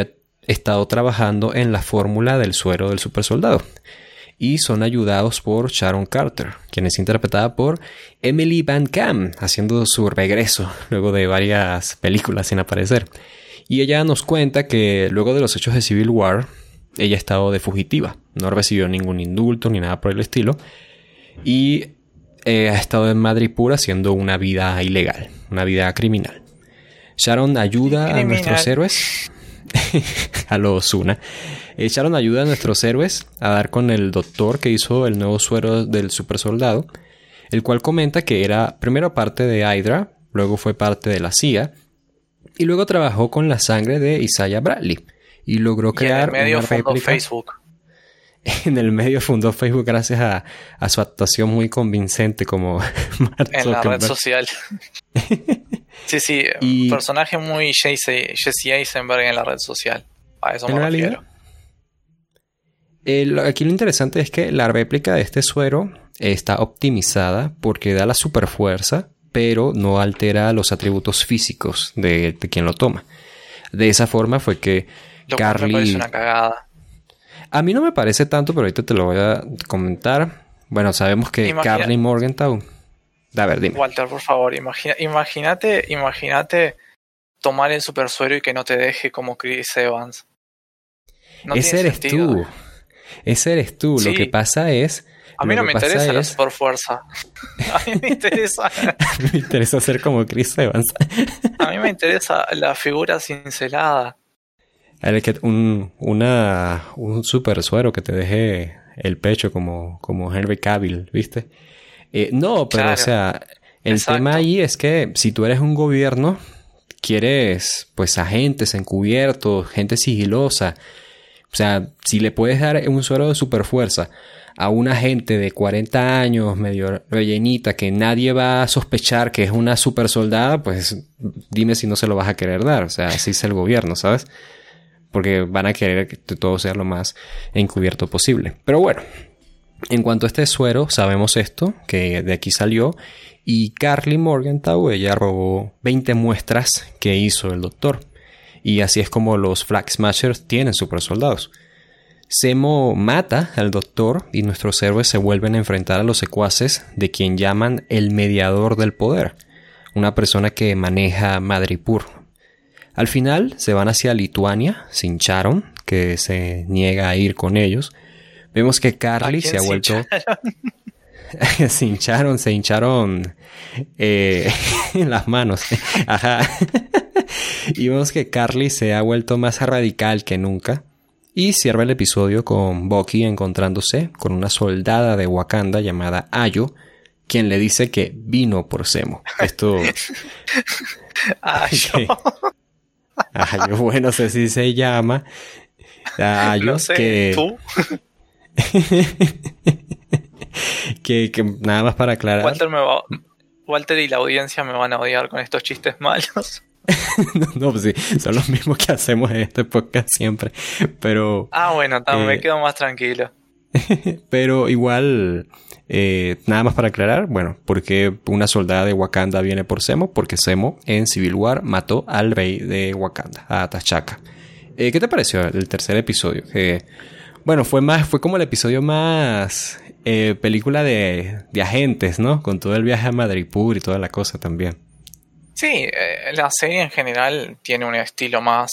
A: estado trabajando en la fórmula del suero del supersoldado. Y son ayudados por Sharon Carter, quien es interpretada por Emily Van Camp, haciendo su regreso luego de varias películas sin aparecer. Y ella nos cuenta que luego de los hechos de Civil War, ella ha estado de fugitiva. No recibió ningún indulto ni nada por el estilo. Y ha estado en Madripoor haciendo una vida ilegal, una vida criminal. Sharon ayuda a nuestros héroes... a lo Ozuna. Sharon ayuda a nuestros héroes a dar con el doctor que hizo el nuevo suero del supersoldado, el cual comenta que era primero parte de Hydra, luego fue parte de la CIA y luego trabajó con la sangre de Isaiah Bradley y logró crear
B: en el medio
A: una
B: fundó
A: réplica.
B: Facebook.
A: En el medio fundó Facebook gracias a su actuación muy convincente como Mark
B: En la red
A: Zuckerberg.
B: social. Sí,
A: Y-
B: un personaje muy Jesse Eisenberg en la red social. A eso
A: En
B: me
A: realidad,
B: refiero.
A: aquí lo interesante es que la réplica de este suero está optimizada porque da la superfuerza, pero no altera los atributos físicos de quien lo toma. De esa forma fue que
B: Lo cual me parece
A: Carly...
B: una cagada.
A: A mí no me parece tanto, pero ahorita te lo voy a comentar. Bueno, sabemos que
B: Imagina-
A: Carly Morgenthau... A ver, dime.
B: Walter, por favor, imagínate tomar el super suero y que no te deje como Chris Evans. No
A: Ese
B: tiene
A: eres
B: sentido.
A: tú. Ese eres tú.
B: Sí.
A: Lo que pasa es...
B: A mí
A: lo
B: no
A: que
B: me
A: pasa
B: interesa la
A: es-
B: super fuerza. A mí me interesa,
A: Me interesa ser como Chris Evans.
B: la figura cincelada.
A: Un super suero que te deje el pecho como Henry Cavill, ¿viste? No, pero
B: Claro.
A: o sea, el
B: Exacto.
A: tema ahí es que si tú eres un gobierno, quieres pues agentes encubiertos, gente sigilosa. O sea, si le puedes dar un suero de superfuerza a una gente de 40 años, medio rellenita, que nadie va a sospechar que es una super soldada, pues dime si no se lo vas a querer dar. O sea, así es el gobierno, ¿sabes? Porque van a querer que todo sea lo más encubierto posible. Pero bueno, en cuanto a este suero, sabemos esto, que de aquí salió. Y Carly Morgenthau, ella robó 20 muestras que hizo el doctor. Y así es como los Flag Smashers tienen super soldados. Zemo mata al doctor y nuestros héroes se vuelven a enfrentar a los secuaces de quien llaman el mediador del poder. Una persona que maneja Madripoor. Al final se van hacia Lituania sin Sharon, que se niega a ir con ellos. Vemos que Carly se ha vuelto... se hincharon en las manos. Ajá. Y vemos que Carly se ha vuelto más radical que nunca. Y cierra el episodio con Bucky encontrándose con una soldada de Wakanda llamada Ayo, quien le dice que vino por Zemo. Esto...
B: Yo.
A: Ayo, bueno, sé si se llama Ayo,
B: No sé,
A: que...
B: ¿tú?
A: que nada más para aclarar.
B: Walter y la audiencia me van a odiar con estos chistes malos.
A: No, pues sí, son los mismos que hacemos en este podcast siempre. Pero...
B: Bueno, me quedo más tranquilo.
A: Pero igual, nada más para aclarar, bueno, porque una soldada de Wakanda viene por Zemo, porque Zemo en Civil War mató al rey de Wakanda, a T'Chaka. ¿Qué te pareció el tercer episodio? Bueno, fue como el episodio más película de agentes, ¿no? Con todo el viaje a Madripoor y toda la cosa también.
B: Sí, la serie en general tiene un estilo más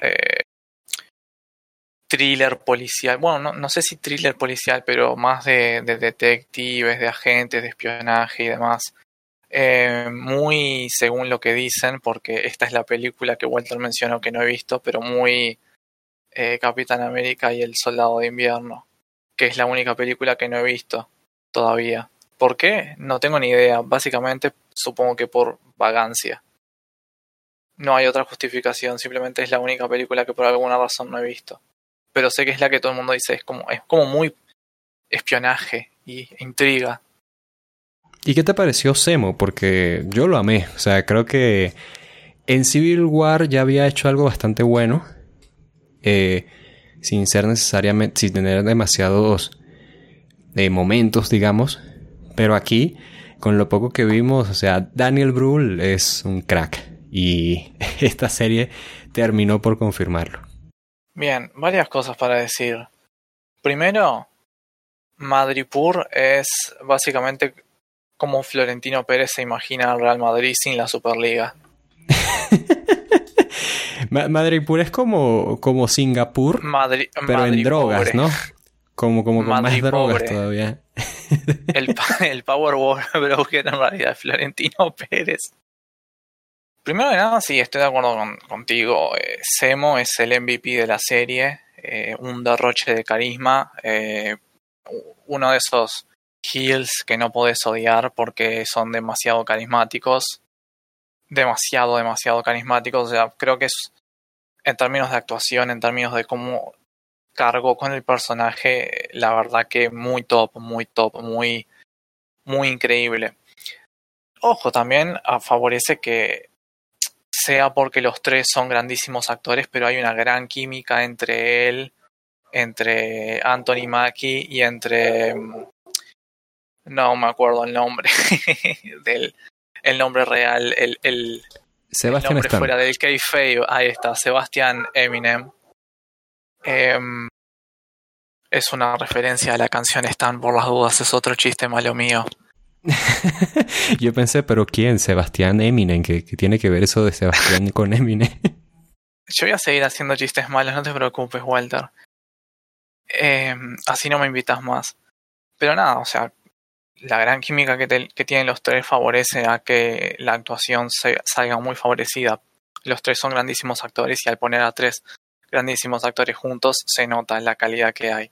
B: thriller policial. Bueno, no sé si thriller policial, pero más de detectives, de agentes, de espionaje y demás. Muy según lo que dicen, porque esta es la película que Walter mencionó que no he visto, pero muy Capitán América y el Soldado de Invierno, que es la única película que no he visto todavía. ¿Por qué? No tengo ni idea. Básicamente, supongo que por vagancia. No hay otra justificación. Simplemente es la única película que por alguna razón no he visto. Pero sé que es la que todo el mundo dice. Es como muy espionaje y intriga.
A: ¿Y qué te pareció Zemo? Porque yo lo amé. O sea, creo que en Civil War ya había hecho algo bastante bueno. Sin ser necesariamente... Sin tener demasiados momentos, digamos. Pero aquí, con lo poco que vimos, o sea, Daniel Brühl es un crack. Y esta serie terminó por confirmarlo.
B: Bien, varias cosas para decir. Primero, Madripoor es básicamente como Florentino Pérez se imagina al Real Madrid sin la Superliga.
A: Madripoor es como Singapur, pero en drogas,
B: Madripobre.
A: ¿no? Como con más drogas
B: Madripobre.
A: todavía.
B: El Power Broker en realidad es Florentino Pérez. Primero que nada, sí, estoy de acuerdo contigo. Zemo es el MVP de la serie. Un derroche de carisma. Uno de esos heels que no podés odiar porque son demasiado carismáticos. Demasiado carismáticos. O sea, creo que es en términos de actuación, en términos de cómo cargó con el personaje, la verdad que muy top, muy increíble. Ojo, también favorece que sea porque los tres son grandísimos actores, pero hay una gran química entre él, entre Anthony Mackie y entre... No me acuerdo el nombre el nombre real, el
A: Sebastian
B: nombre
A: Stan.
B: fuera del kayfabe, ahí está, Sebastian Eminem. Es una referencia a la canción Stan, por las dudas, es otro chiste malo mío.
A: Yo pensé, ¿pero quién? Sebastián Eminem, ¿qué tiene que ver eso de Sebastián con Eminem?
B: Yo voy a seguir haciendo chistes malos, no te preocupes, Walter. Así no me invitas más. Pero nada, o sea, la gran química que tienen los tres favorece a que la actuación salga muy favorecida. Los tres son grandísimos actores y al poner a tres grandísimos actores juntos se nota la calidad que hay.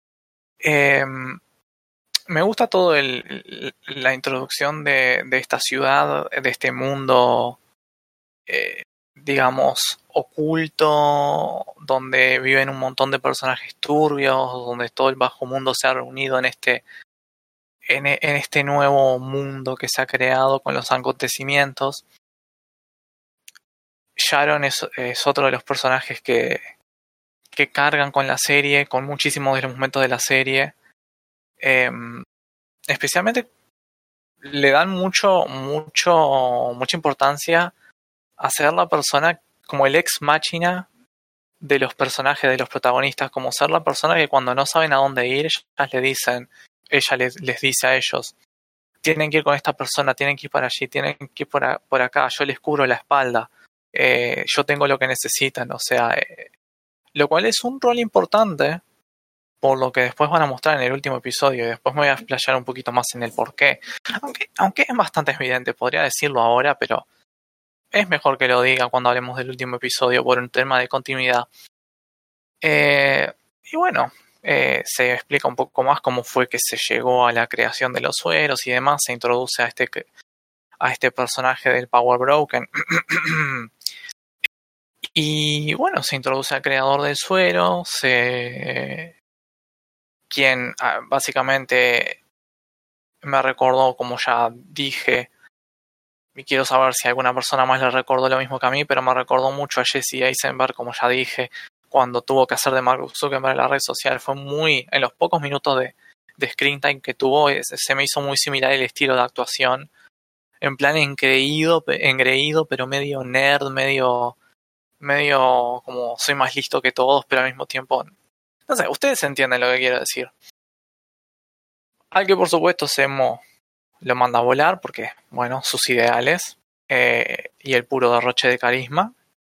B: Me gusta todo la introducción de esta ciudad, de este mundo, digamos, oculto, donde viven un montón de personajes turbios, donde todo el bajo mundo se ha reunido en este nuevo mundo que se ha creado con los acontecimientos. Sharon es otro de los personajes que cargan con la serie, con muchísimos de los momentos de la serie. Especialmente le dan mucha importancia a ser la persona como el ex machina de los personajes, de los protagonistas, como ser la persona que cuando no saben a dónde ir, ella les dice a ellos, tienen que ir con esta persona, tienen que ir para allí, tienen que ir por acá, yo les cubro la espalda, yo tengo lo que necesitan, o sea, lo cual es un rol importante, por lo que después van a mostrar en el último episodio, y después me voy a explayar un poquito más en el porqué. Aunque es bastante evidente, podría decirlo ahora, pero es mejor que lo diga cuando hablemos del último episodio por un tema de continuidad. Y bueno, se explica un poco más cómo fue que se llegó a la creación de los sueros y demás. Se introduce a este personaje del Power Broken. Y bueno, se introduce al creador del suero, quien básicamente me recordó, como ya dije, y quiero saber si alguna persona más le recordó lo mismo que a mí, pero me recordó mucho a Jesse Eisenberg, como ya dije, cuando tuvo que hacer de Mark Zuckerberg en la red social. Fue en los pocos minutos de screen time que tuvo, se me hizo muy similar el estilo de actuación, en plan engreído, pero medio nerd, medio como soy más listo que todos, pero al mismo tiempo, no sé, ustedes entienden lo que quiero decir. Al que por supuesto Zemo lo manda a volar porque, bueno, sus ideales y el puro derroche de carisma.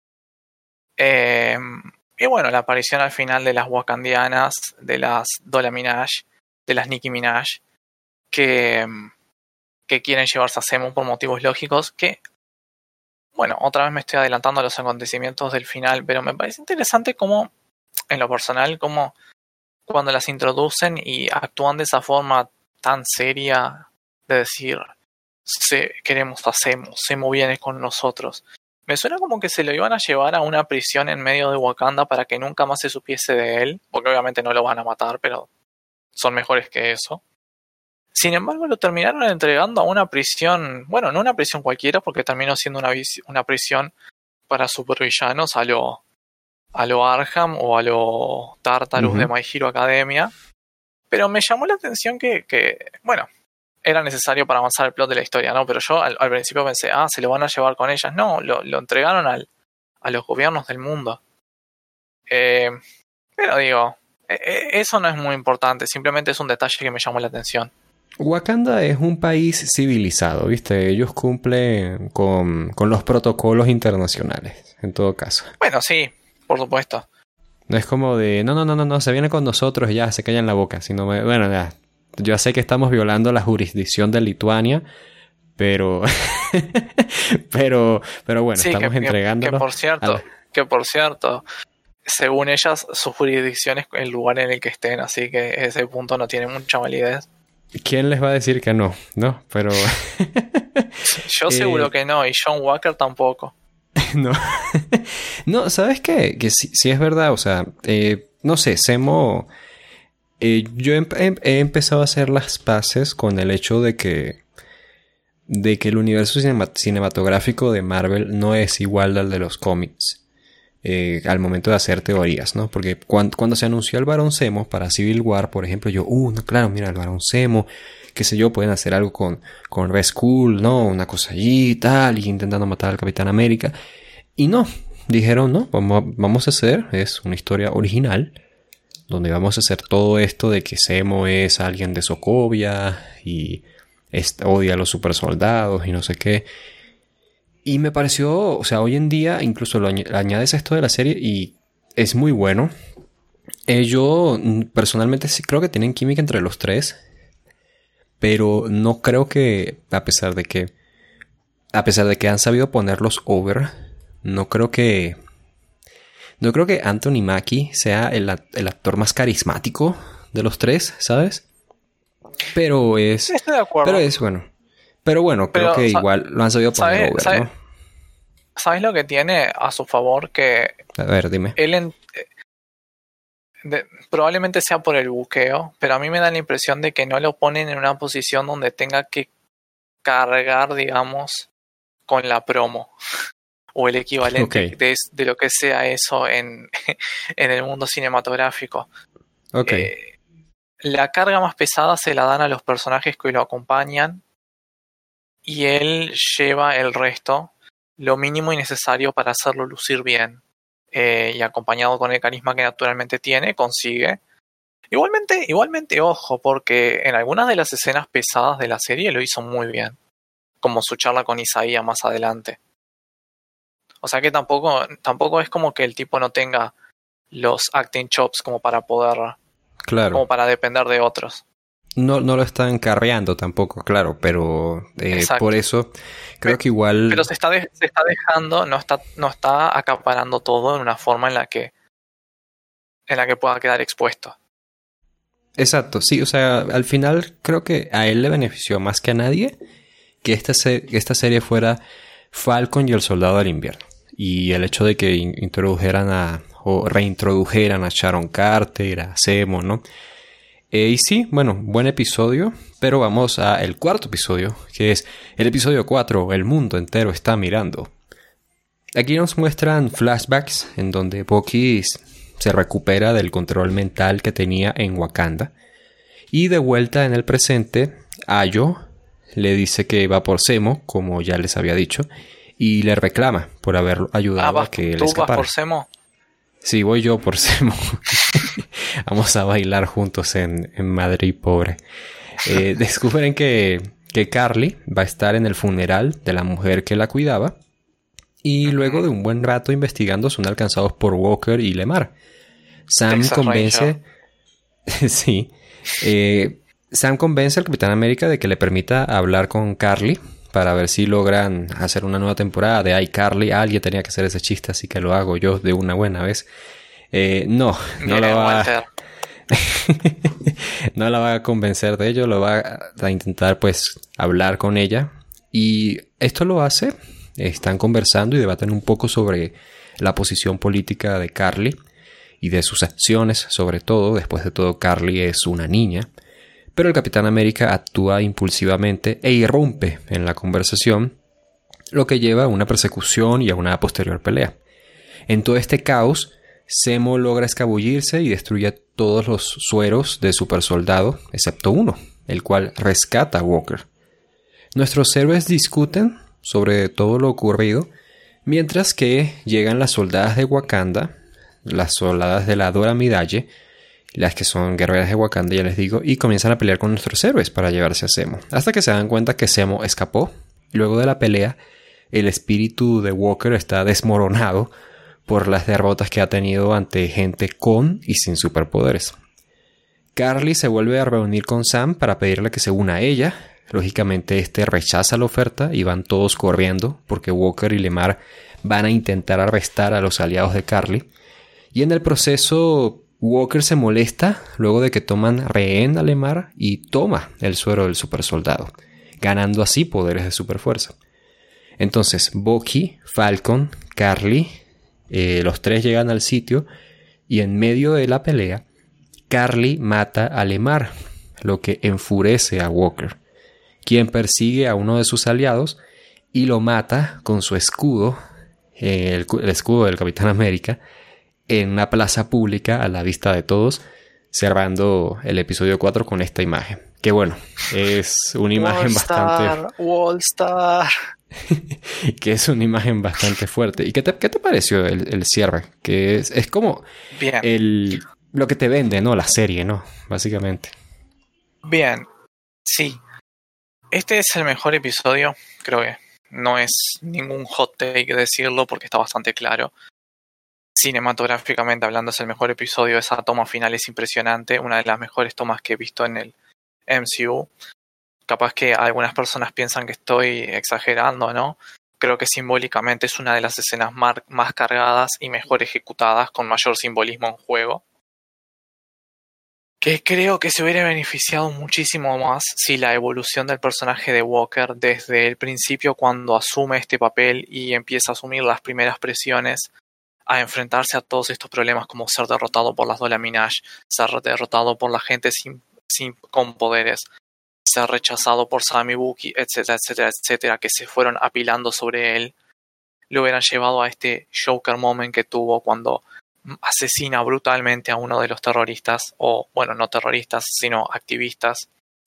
B: Y bueno, la aparición al final de las wakandianas, de las Dola Minaj, de las Nicki Minaj, que quieren llevarse a Zemo por motivos lógicos, que, bueno, otra vez me estoy adelantando a los acontecimientos del final, pero me parece interesante cómo, en lo personal, cómo cuando las introducen y actúan de esa forma tan seria de decir, queremos a Zemo, Zemo viene con nosotros. Me suena como que se lo iban a llevar a una prisión en medio de Wakanda para que nunca más se supiese de él, porque obviamente no lo van a matar, pero son mejores que eso. Sin embargo, lo terminaron entregando a una prisión, bueno, no una prisión cualquiera, porque terminó siendo una prisión para supervillanos a lo Arkham o a lo Tartarus de My Hero Academia. Pero me llamó la atención que bueno, era necesario para avanzar el plot de la historia, ¿no? Pero yo al principio pensé, se lo van a llevar con ellas. No, lo entregaron a los gobiernos del mundo. Pero digo, eso no es muy importante, simplemente es un detalle que me llamó la atención.
A: Wakanda es un país civilizado, ¿viste? Ellos cumplen con los protocolos internacionales, en todo caso.
B: Bueno, sí, por supuesto.
A: No es como de, no, se viene con nosotros y ya, se callan la boca. Sino, bueno, ya, yo sé que estamos violando la jurisdicción de Lituania, pero pero bueno,
B: sí,
A: estamos entregándolo.
B: Que por cierto, según ellas, su jurisdicción es el lugar en el que estén, así que ese punto no tiene mucha validez.
A: ¿Quién les va a decir que no? ¿No? Pero
B: yo seguro que no, y John Walker tampoco.
A: No. No, ¿sabes qué? Que sí es verdad, o sea, no sé, Zemo... yo he empezado a hacer las paces con el hecho de que el universo cinematográfico de Marvel no es igual al de los cómics al momento de hacer teorías, ¿no? Porque cuando se anunció el Barón Zemo para Civil War, por ejemplo, yo, no, claro, mira, el Barón Zemo, qué sé yo, pueden hacer algo con Red Skull, ¿no? Una cosa allí y tal, y intentando matar al Capitán América. Y no, dijeron, no, vamos a hacer, es una historia original, donde vamos a hacer todo esto de que Zemo es alguien de Sokovia y odia a los supersoldados y no sé qué. Y me pareció, o sea, hoy en día incluso añades esto de la serie y es muy bueno. Yo personalmente sí creo que tienen química entre los tres, pero no creo que, a pesar de que han sabido ponerlos over, no creo que Anthony Mackie sea el actor más carismático de los tres, ¿sabes? Pero estoy de acuerdo. Pero bueno, creo que igual lo han sabido poner over, ¿no?
B: ¿Sabes lo que tiene a su favor? Que
A: a ver, dime.
B: Él probablemente sea por el buqueo, pero a mí me da la impresión de que no lo ponen en una posición donde tenga que cargar, digamos, con la promo. O el equivalente de lo que sea eso en el mundo cinematográfico. La carga más pesada se la dan a los personajes que lo acompañan y él lleva el resto, lo mínimo y necesario para hacerlo lucir bien. Y acompañado con el carisma que naturalmente tiene, consigue. Igualmente, ojo, porque en algunas de las escenas pesadas de la serie lo hizo muy bien. Como su charla con Isaías más adelante. O sea que tampoco es como que el tipo no tenga los acting chops como para poder...
A: Claro.
B: Como para depender de otros.
A: No lo están carreando tampoco, claro, pero por eso creo que igual...
B: Pero se está dejando, no está acaparando todo en una forma en la que pueda quedar expuesto.
A: Exacto, sí, o sea, al final creo que a él le benefició más que a nadie que esta serie fuera Falcon y el Soldado del Invierno. Y el hecho de que reintrodujeran a Sharon Carter, a Zemo, ¿no? Y sí, bueno, buen episodio, pero vamos al cuarto episodio, que es el episodio 4, El mundo entero está mirando. Aquí nos muestran flashbacks en donde Bucky se recupera del control mental que tenía en Wakanda. Y de vuelta en el presente, Ayo le dice que va por Zemo, como ya les había dicho, y le reclama por haberlo ayudado a que él escapara. ¿Tú vas por
B: Zemo?
A: Sí, voy yo por Zemo. Vamos a bailar juntos en Madrid, pobre. Descubren que Carly va a estar en el funeral de la mujer que la cuidaba. Y luego de un buen rato investigando son alcanzados por Walker y Lemar. Sam convence... sí. Sam convence al Capitán América de que le permita hablar con Carly para ver si logran hacer una nueva temporada de iCarly. Alguien tenía que hacer ese chiste, así que lo hago yo de una buena vez. No la va no la va a convencer de ello, lo va a intentar pues hablar con ella. Y esto lo hace, están conversando y debaten un poco sobre la posición política de Carly y de sus acciones, sobre todo. Después de todo, Carly es una niña. Pero el Capitán América actúa impulsivamente e irrumpe en la conversación, lo que lleva a una persecución y a una posterior pelea. En todo este caos, Zemo logra escabullirse y destruye todos los sueros de supersoldado, excepto uno, el cual rescata a Walker. Nuestros héroes discuten sobre todo lo ocurrido, mientras que llegan las soldadas de Wakanda, las soldadas de la Dora Milaje, las que son guerreras de Wakanda, ya les digo, y comienzan a pelear con nuestros héroes para llevarse a Zemo. Hasta que se dan cuenta que Zemo escapó. Luego de la pelea, el espíritu de Walker está desmoronado por las derrotas que ha tenido ante gente con y sin superpoderes. Carly se vuelve a reunir con Sam para pedirle que se una a ella. Lógicamente este rechaza la oferta y van todos corriendo porque Walker y Lemar van a intentar arrestar a los aliados de Carly. Y en el proceso Walker se molesta luego de que toman rehén a Lemar y toma el suero del supersoldado, ganando así poderes de superfuerza. Entonces Bucky, Falcon, Carly, los tres llegan al sitio y en medio de la pelea Carly mata a Lemar, lo que enfurece a Walker, quien persigue a uno de sus aliados y lo mata con su escudo, el escudo del Capitán América, en una plaza pública a la vista de todos, cerrando el episodio 4 con esta imagen. Que bueno, es una imagen
B: Wallstar.
A: que es una imagen bastante fuerte. ¿Y qué te pareció el cierre? Que es como
B: bien.
A: Lo que te vende, ¿no? La serie, ¿no? Básicamente.
B: Bien, sí. Este es el mejor episodio, creo que no es ningún hot take decirlo porque está bastante claro. Cinematográficamente hablando es el mejor episodio, esa toma final es impresionante, una de las mejores tomas que he visto en el MCU. Capaz que algunas personas piensan que estoy exagerando, ¿no? Creo que simbólicamente es una de las escenas más cargadas y mejor ejecutadas, con mayor simbolismo en juego. Que creo que se hubiera beneficiado muchísimo más si la evolución del personaje de Walker desde el principio, cuando asume este papel y empieza a asumir las primeras presiones, a enfrentarse a todos estos problemas como ser derrotado por las Dora Milaje, ser derrotado por la gente con poderes, ser rechazado por Sam y Bucky, etcétera, etcétera, etcétera, que se fueron apilando sobre él, lo hubieran llevado a este Joker moment que tuvo cuando asesina brutalmente a uno de los terroristas, o bueno, no terroristas, sino activistas.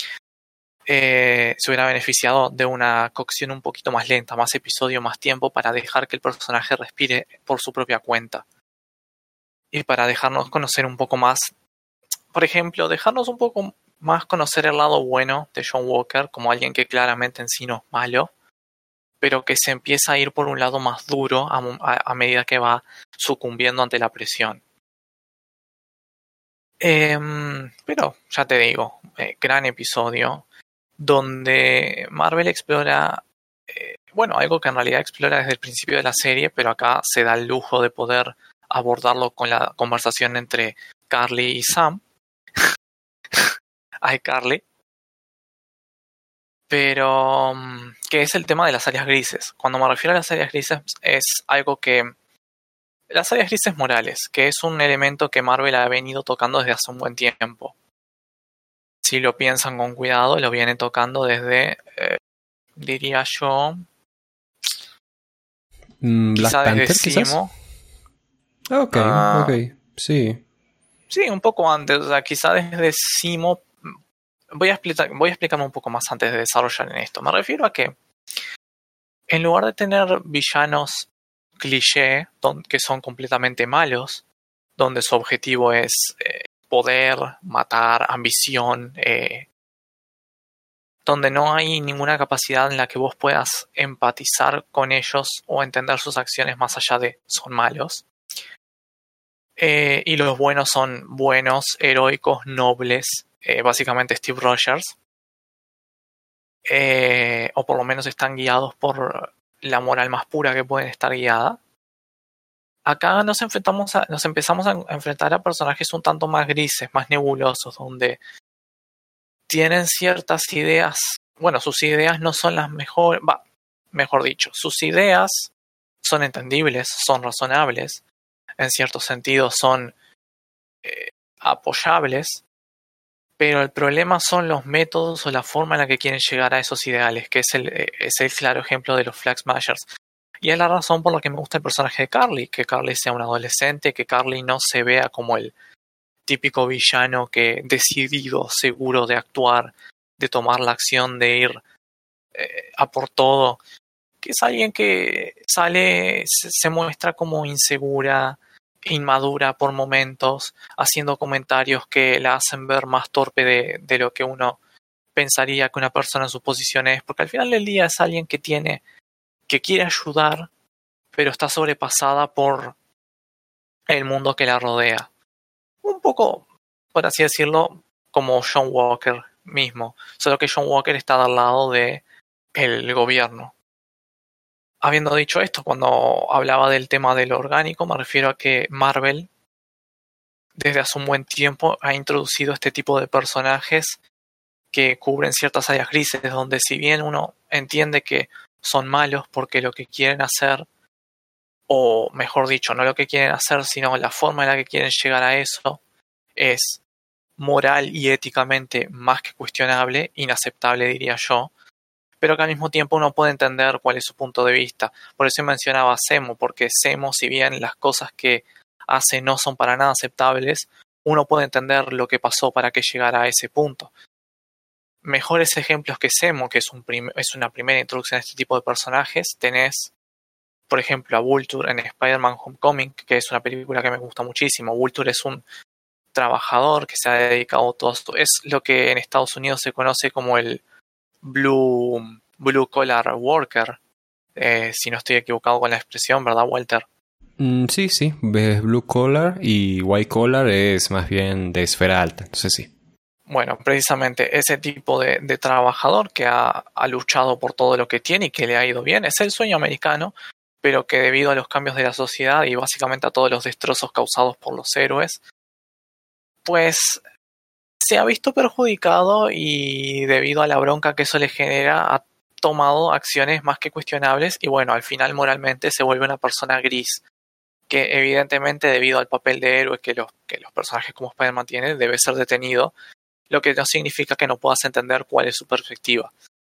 B: Se hubiera beneficiado de una cocción un poquito más lenta, más episodio, más tiempo, para dejar que el personaje respire por su propia cuenta. Y para dejarnos conocer un poco más, por ejemplo, dejarnos un poco más conocer el lado bueno de John Walker, como alguien que claramente en sí no es malo, pero que se empieza a ir por un lado más duro a medida que va sucumbiendo ante la presión. Pero ya te digo, gran episodio donde Marvel explora, algo que en realidad explora desde el principio de la serie, pero acá se da el lujo de poder abordarlo con la conversación entre Carly y Sam. Ay, Carly. Pero, ¿qué es el tema de las áreas grises? Cuando me refiero a las áreas grises es algo que... Las áreas grises morales, que es un elemento que Marvel ha venido tocando desde hace un buen tiempo. Si lo piensan con cuidado, lo viene tocando desde, diría yo...
A: Black Panther,
B: desde
A: Simo. Ok, sí.
B: Sí, un poco antes, o sea, quizá desde Simo... Voy a explicarme un poco más antes de desarrollar en esto. Me refiero a que en lugar de tener villanos cliché, que son completamente malos, donde su objetivo es poder, matar, ambición, donde no hay ninguna capacidad en la que vos puedas empatizar con ellos o entender sus acciones más allá de son malos. Y los buenos son buenos, heroicos, nobles, básicamente Steve Rogers, o por lo menos están guiados por la moral más pura que pueden estar guiada. Acá nos empezamos a enfrentar a personajes un tanto más grises, más nebulosos, donde tienen ciertas ideas, sus ideas no son las mejores, mejor dicho, sus ideas son entendibles, son razonables, en cierto sentido son apoyables, pero el problema son los métodos o la forma en la que quieren llegar a esos ideales, que es el claro ejemplo de los Flag Smashers. Y es la razón por la que me gusta el personaje de Carly, que Carly sea un adolescente, que Carly no se vea como el típico villano que decidido, seguro de actuar, de tomar la acción, de ir a por todo, que es alguien que se muestra como insegura, inmadura por momentos, haciendo comentarios que la hacen ver más torpe de lo que uno pensaría que una persona en su posición es, porque al final del día es alguien que quiere ayudar, pero está sobrepasada por el mundo que la rodea. Un poco, por así decirlo, como John Walker mismo, solo que John Walker está al lado de el gobierno. Habiendo dicho esto, cuando hablaba del tema de lo orgánico, me refiero a que Marvel desde hace un buen tiempo ha introducido este tipo de personajes que cubren ciertas áreas grises, donde si bien uno entiende que son malos porque lo que quieren hacer, o mejor dicho, no lo que quieren hacer, sino la forma en la que quieren llegar a eso, es moral y éticamente más que cuestionable, inaceptable diría yo, pero que al mismo tiempo uno puede entender cuál es su punto de vista. Por eso mencionaba a Zemo, porque Zemo, si bien las cosas que hace no son para nada aceptables, uno puede entender lo que pasó para que llegara a ese punto. Mejores ejemplos que Zemo, que es una primera introducción a este tipo de personajes, tenés, por ejemplo, a Vulture en Spider-Man Homecoming, que es una película que me gusta muchísimo. Vulture es un trabajador que se ha dedicado todo esto. Es lo que en Estados Unidos se conoce como el blue collar worker, si no estoy equivocado con la expresión, ¿verdad, Walter?
A: Sí, sí. Ves blue collar y white collar es más bien de esfera alta. Entonces sí.
B: Bueno, precisamente ese tipo de trabajador que ha luchado por todo lo que tiene y que le ha ido bien, es el sueño americano, pero que debido a los cambios de la sociedad y básicamente a todos los destrozos causados por los héroes, pues se ha visto perjudicado y debido a la bronca que eso le genera ha tomado acciones más que cuestionables y bueno, al final moralmente se vuelve una persona gris, que evidentemente debido al papel de héroe que los personajes como Spider-Man tienen debe ser detenido, lo que no significa que no puedas entender cuál es su perspectiva.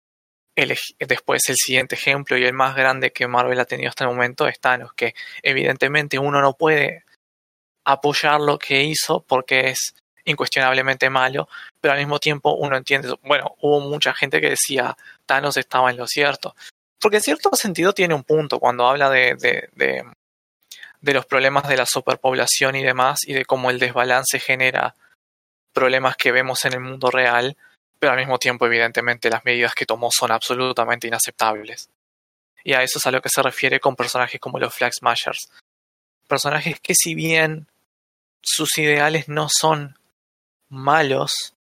B: Después el siguiente ejemplo y el más grande que Marvel ha tenido hasta el momento es Thanos, que evidentemente uno no puede apoyar lo que hizo porque es incuestionablemente malo, pero al mismo tiempo uno entiende, bueno, hubo mucha gente que decía Thanos estaba en lo cierto, porque en cierto sentido tiene un punto cuando habla de los problemas de la superpoblación y demás, y de cómo el desbalance genera problemas que vemos en el mundo real, pero al mismo tiempo evidentemente las medidas que tomó son absolutamente inaceptables. Y a eso es a lo que se refiere con personajes como los Flag Smashers. Personajes que si bien sus ideales no son malos,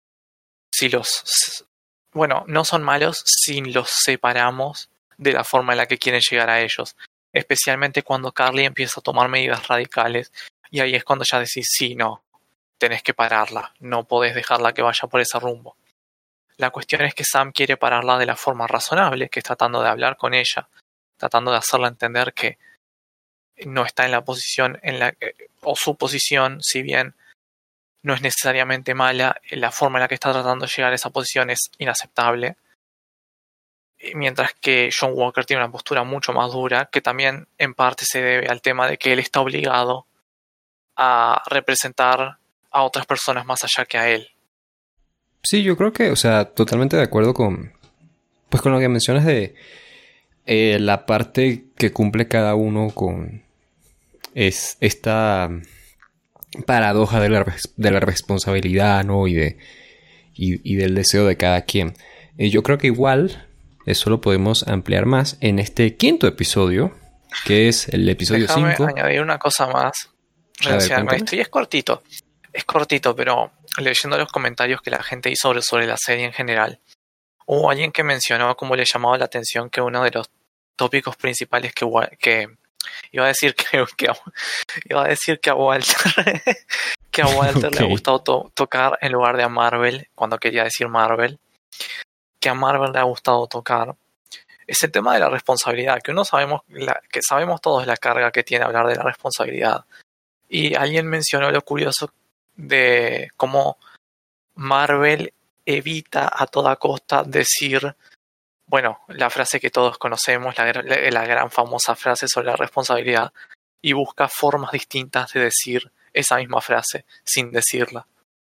B: no son malos si los separamos de la forma en la que quieren llegar a ellos. Especialmente cuando Carly empieza a tomar medidas radicales y ahí es cuando ya decís, sí, no, tenés que pararla, no podés dejarla que vaya por ese rumbo. La cuestión es que Sam quiere pararla de la forma razonable, que es tratando de hablar con ella, tratando de hacerla entender que no está en la posición o su posición, si bien no es necesariamente mala, la forma en la que está tratando de llegar a esa posición es inaceptable. Mientras que John Walker tiene una postura mucho más dura, que también en parte se debe al tema de que él está obligado a representar a otras personas más allá que a él.
A: Sí, yo creo que, o sea, totalmente de acuerdo con lo que mencionas de la parte que cumple cada uno con esta paradoja de la responsabilidad, ¿no? Y del deseo de cada quien. Yo creo que igual eso lo podemos ampliar más en este quinto episodio, que es el episodio 5.
B: Déjame añadir una cosa más relacionada con esto, y es cortito, pero leyendo los comentarios que la gente hizo sobre la serie en general, hubo alguien que mencionó cómo le llamaba la atención que uno de los tópicos principales que iba a decir que a Walter que a Walter okay. Le ha gustado tocar en lugar de a Marvel, cuando quería decir Marvel, que a Marvel le ha gustado tocar, es el tema de la responsabilidad, que sabemos todos la carga que tiene hablar de la responsabilidad. Y alguien mencionó lo curioso de cómo Marvel evita a toda costa decir, bueno, la frase que todos conocemos, la gran famosa frase sobre la responsabilidad, y busca formas distintas de decir esa misma frase sin decirla.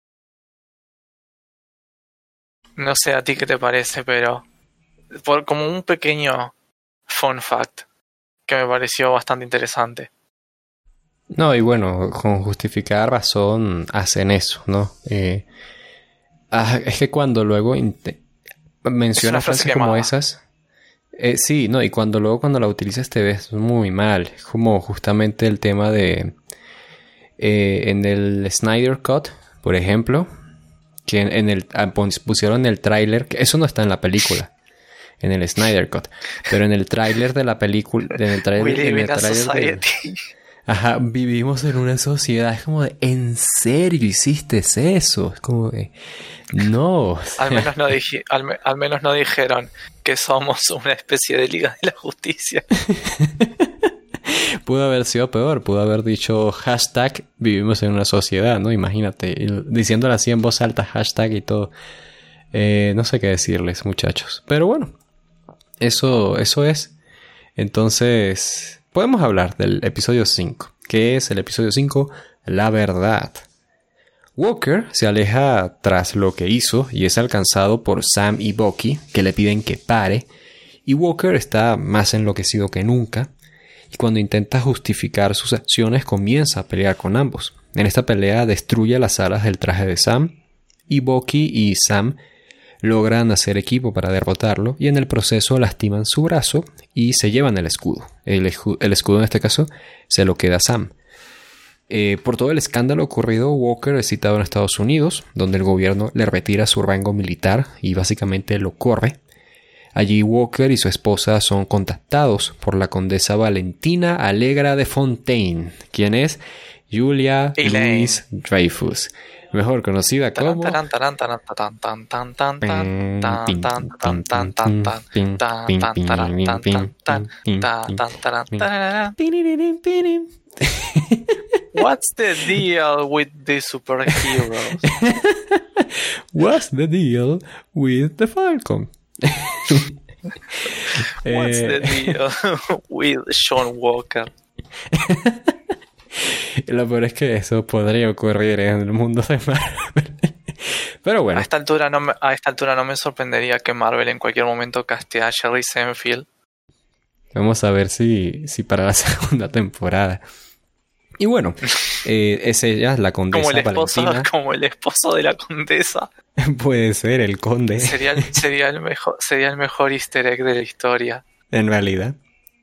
B: No sé a ti qué te parece, pero como un pequeño fun fact que me pareció bastante interesante.
A: No, y bueno, con justificada razón hacen eso, ¿no? Es que cuando luego menciona frases como esas... sí, no, y cuando la utilizas te ves muy mal. Es como justamente el tema de... en el Snyder Cut, por ejemplo, que pusieron el tráiler, que eso no está en la película, en el Snyder Cut, pero en el tráiler de la película, ajá, vivimos en una sociedad, es como de, ¿en serio hiciste eso? Es como de, no.
B: Al menos no dijeron que somos una especie de Liga de la Justicia.
A: Pudo haber sido peor, pudo haber dicho hashtag vivimos en una sociedad, ¿no? Imagínate, diciéndolo así en voz alta, hashtag y todo. No sé qué decirles, muchachos. Pero bueno, eso es. Entonces, podemos hablar del episodio 5. ¿Qué es el episodio 5? La verdad. Walker se aleja tras lo que hizo y es alcanzado por Sam y Bucky, que le piden que pare. Y Walker está más enloquecido que nunca. Y cuando intenta justificar sus acciones, comienza a pelear con ambos. En esta pelea destruye las alas del traje de Sam. Y Bucky y Sam logran hacer equipo para derrotarlo. Y en el proceso lastiman su brazo y se llevan el escudo. El escudo en este caso se lo queda Sam. Por todo el escándalo ocurrido, Walker es citado en Estados Unidos, donde el gobierno le retira su rango militar y básicamente lo corre. Allí Walker y su esposa son contactados por la condesa Valentina Allegra de Fontaine, quien es Julia Louis-Dreyfus, mejor conocida como...
B: What's the deal with the superheroes?
A: What's the deal with the Falcon?
B: What's the deal with Sean Walker?
A: Lo peor es que eso podría ocurrir en el mundo de Marvel. Pero bueno.
B: A esta altura no me sorprendería que Marvel en cualquier momento castee a Jerry Seinfeld.
A: Vamos a ver si para la segunda temporada. Y bueno, es ella, la condesa Valentina.
B: Como el esposo de la condesa.
A: Puede ser el conde.
B: Sería el mejor easter egg de la historia.
A: En realidad.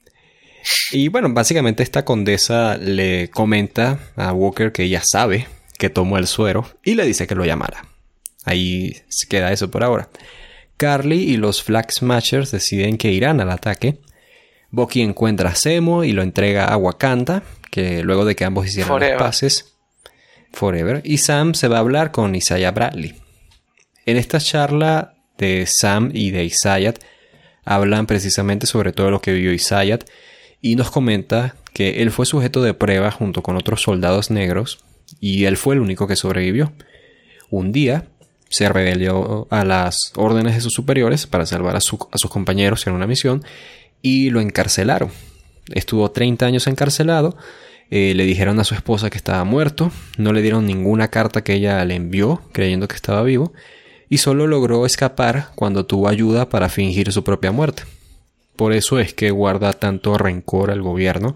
A: Y bueno, básicamente esta condesa le comenta a Walker que ella sabe que tomó el suero y le dice que lo llamara. Ahí se queda eso por ahora. Carly y los Flag Smashers deciden que irán al ataque. Bucky encuentra a Zemo y lo entrega a Wakanda, que luego de que ambos hicieran las paces, Forever, y Sam se va a hablar con Isaiah Bradley. En esta charla de Sam y de Isaiah hablan precisamente sobre todo lo que vivió Isaiah y nos comenta que él fue sujeto de prueba junto con otros soldados negros y él fue el único que sobrevivió. Un día se rebeló a las órdenes de sus superiores para salvar a sus compañeros en una misión y lo encarcelaron. Estuvo 30 años encarcelado. Le dijeron a su esposa que estaba muerto. No le dieron ninguna carta que ella le envió creyendo que estaba vivo. Y solo logró escapar cuando tuvo ayuda para fingir su propia muerte. Por eso es que guarda tanto rencor al gobierno.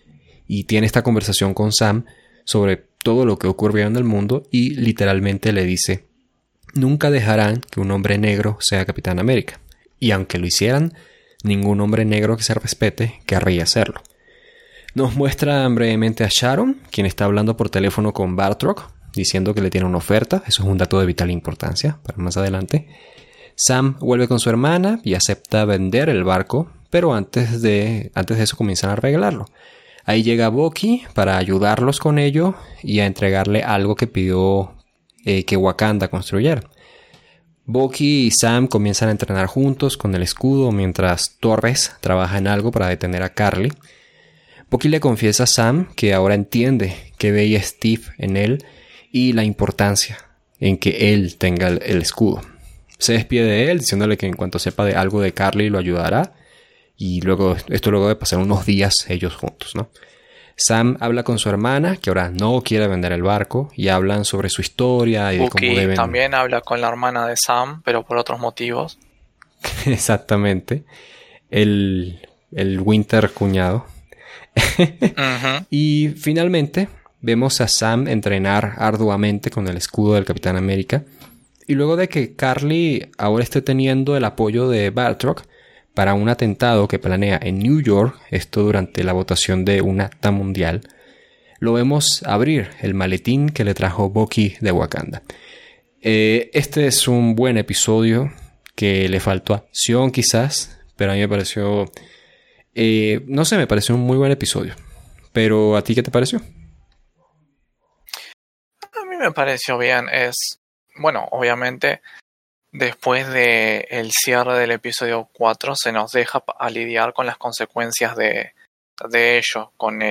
A: Y tiene esta conversación con Sam sobre todo lo que ocurrió en el mundo. Y literalmente le dice: nunca dejarán que un hombre negro sea Capitán América. Y aunque lo hicieran, ningún hombre negro que se respete querría hacerlo. Nos muestran brevemente a Sharon, quien está hablando por teléfono con Batroc, diciendo que le tiene una oferta. Eso es un dato de vital importancia para más adelante. Sam vuelve con su hermana y acepta vender el barco, pero antes de eso comienzan a arreglarlo. Ahí llega Bucky para ayudarlos con ello y a entregarle algo que pidió que Wakanda construyera. Bucky y Sam comienzan a entrenar juntos con el escudo mientras Torres trabaja en algo para detener a Carly. Bucky le confiesa a Sam que ahora entiende que veía Steve en él y la importancia en que él tenga el escudo. Se despide de él diciéndole que en cuanto sepa de algo de Carly lo ayudará y luego de pasar unos días ellos juntos, ¿no? Sam habla con su hermana, que ahora no quiere vender el barco, y hablan sobre su historia y de cómo deben...
B: también habla con la hermana de Sam, pero por otros motivos.
A: Exactamente. El Winter cuñado.
B: Ujú.
A: Y finalmente vemos a Sam entrenar arduamente con el escudo del Capitán América. Y luego de que Carly ahora esté teniendo el apoyo de Batroc para un atentado que planea en New York, esto durante la votación de un acta mundial, lo vemos abrir el maletín que le trajo Bucky de Wakanda. Este es un buen episodio que le faltó acción quizás, pero a mí me pareció... no sé, me pareció un muy buen episodio. Pero ¿a ti qué te pareció?
B: A mí me pareció bien. Bueno, obviamente, después de el cierre del episodio 4, se nos deja a lidiar con las consecuencias de ello,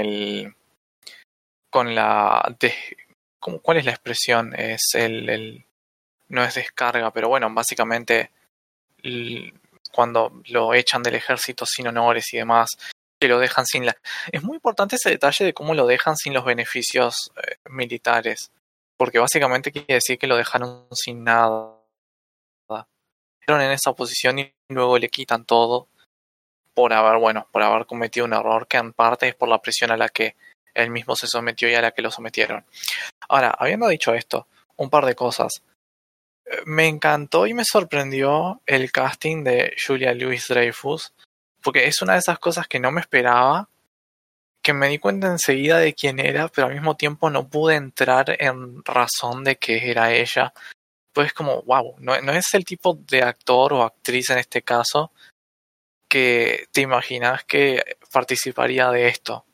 B: ¿cuál es la expresión? No es descarga, pero bueno, básicamente cuando lo echan del ejército sin honores y demás, que lo dejan sin Es muy importante ese detalle de cómo lo dejan sin los beneficios militares, porque básicamente quiere decir que lo dejaron sin nada. Fueron en esa posición y luego le quitan todo por haber cometido un error que en parte es por la presión a la que él mismo se sometió y a la que lo sometieron. Ahora, habiendo dicho esto, un par de cosas. Me encantó y me sorprendió el casting de Julia Louis-Dreyfus, porque es una de esas cosas que no me esperaba, que me di cuenta enseguida de quién era, pero al mismo tiempo no pude entrar en razón de que era ella. Pues como, wow, no es el tipo de actor o actriz en este caso que te imaginas que participaría de esto.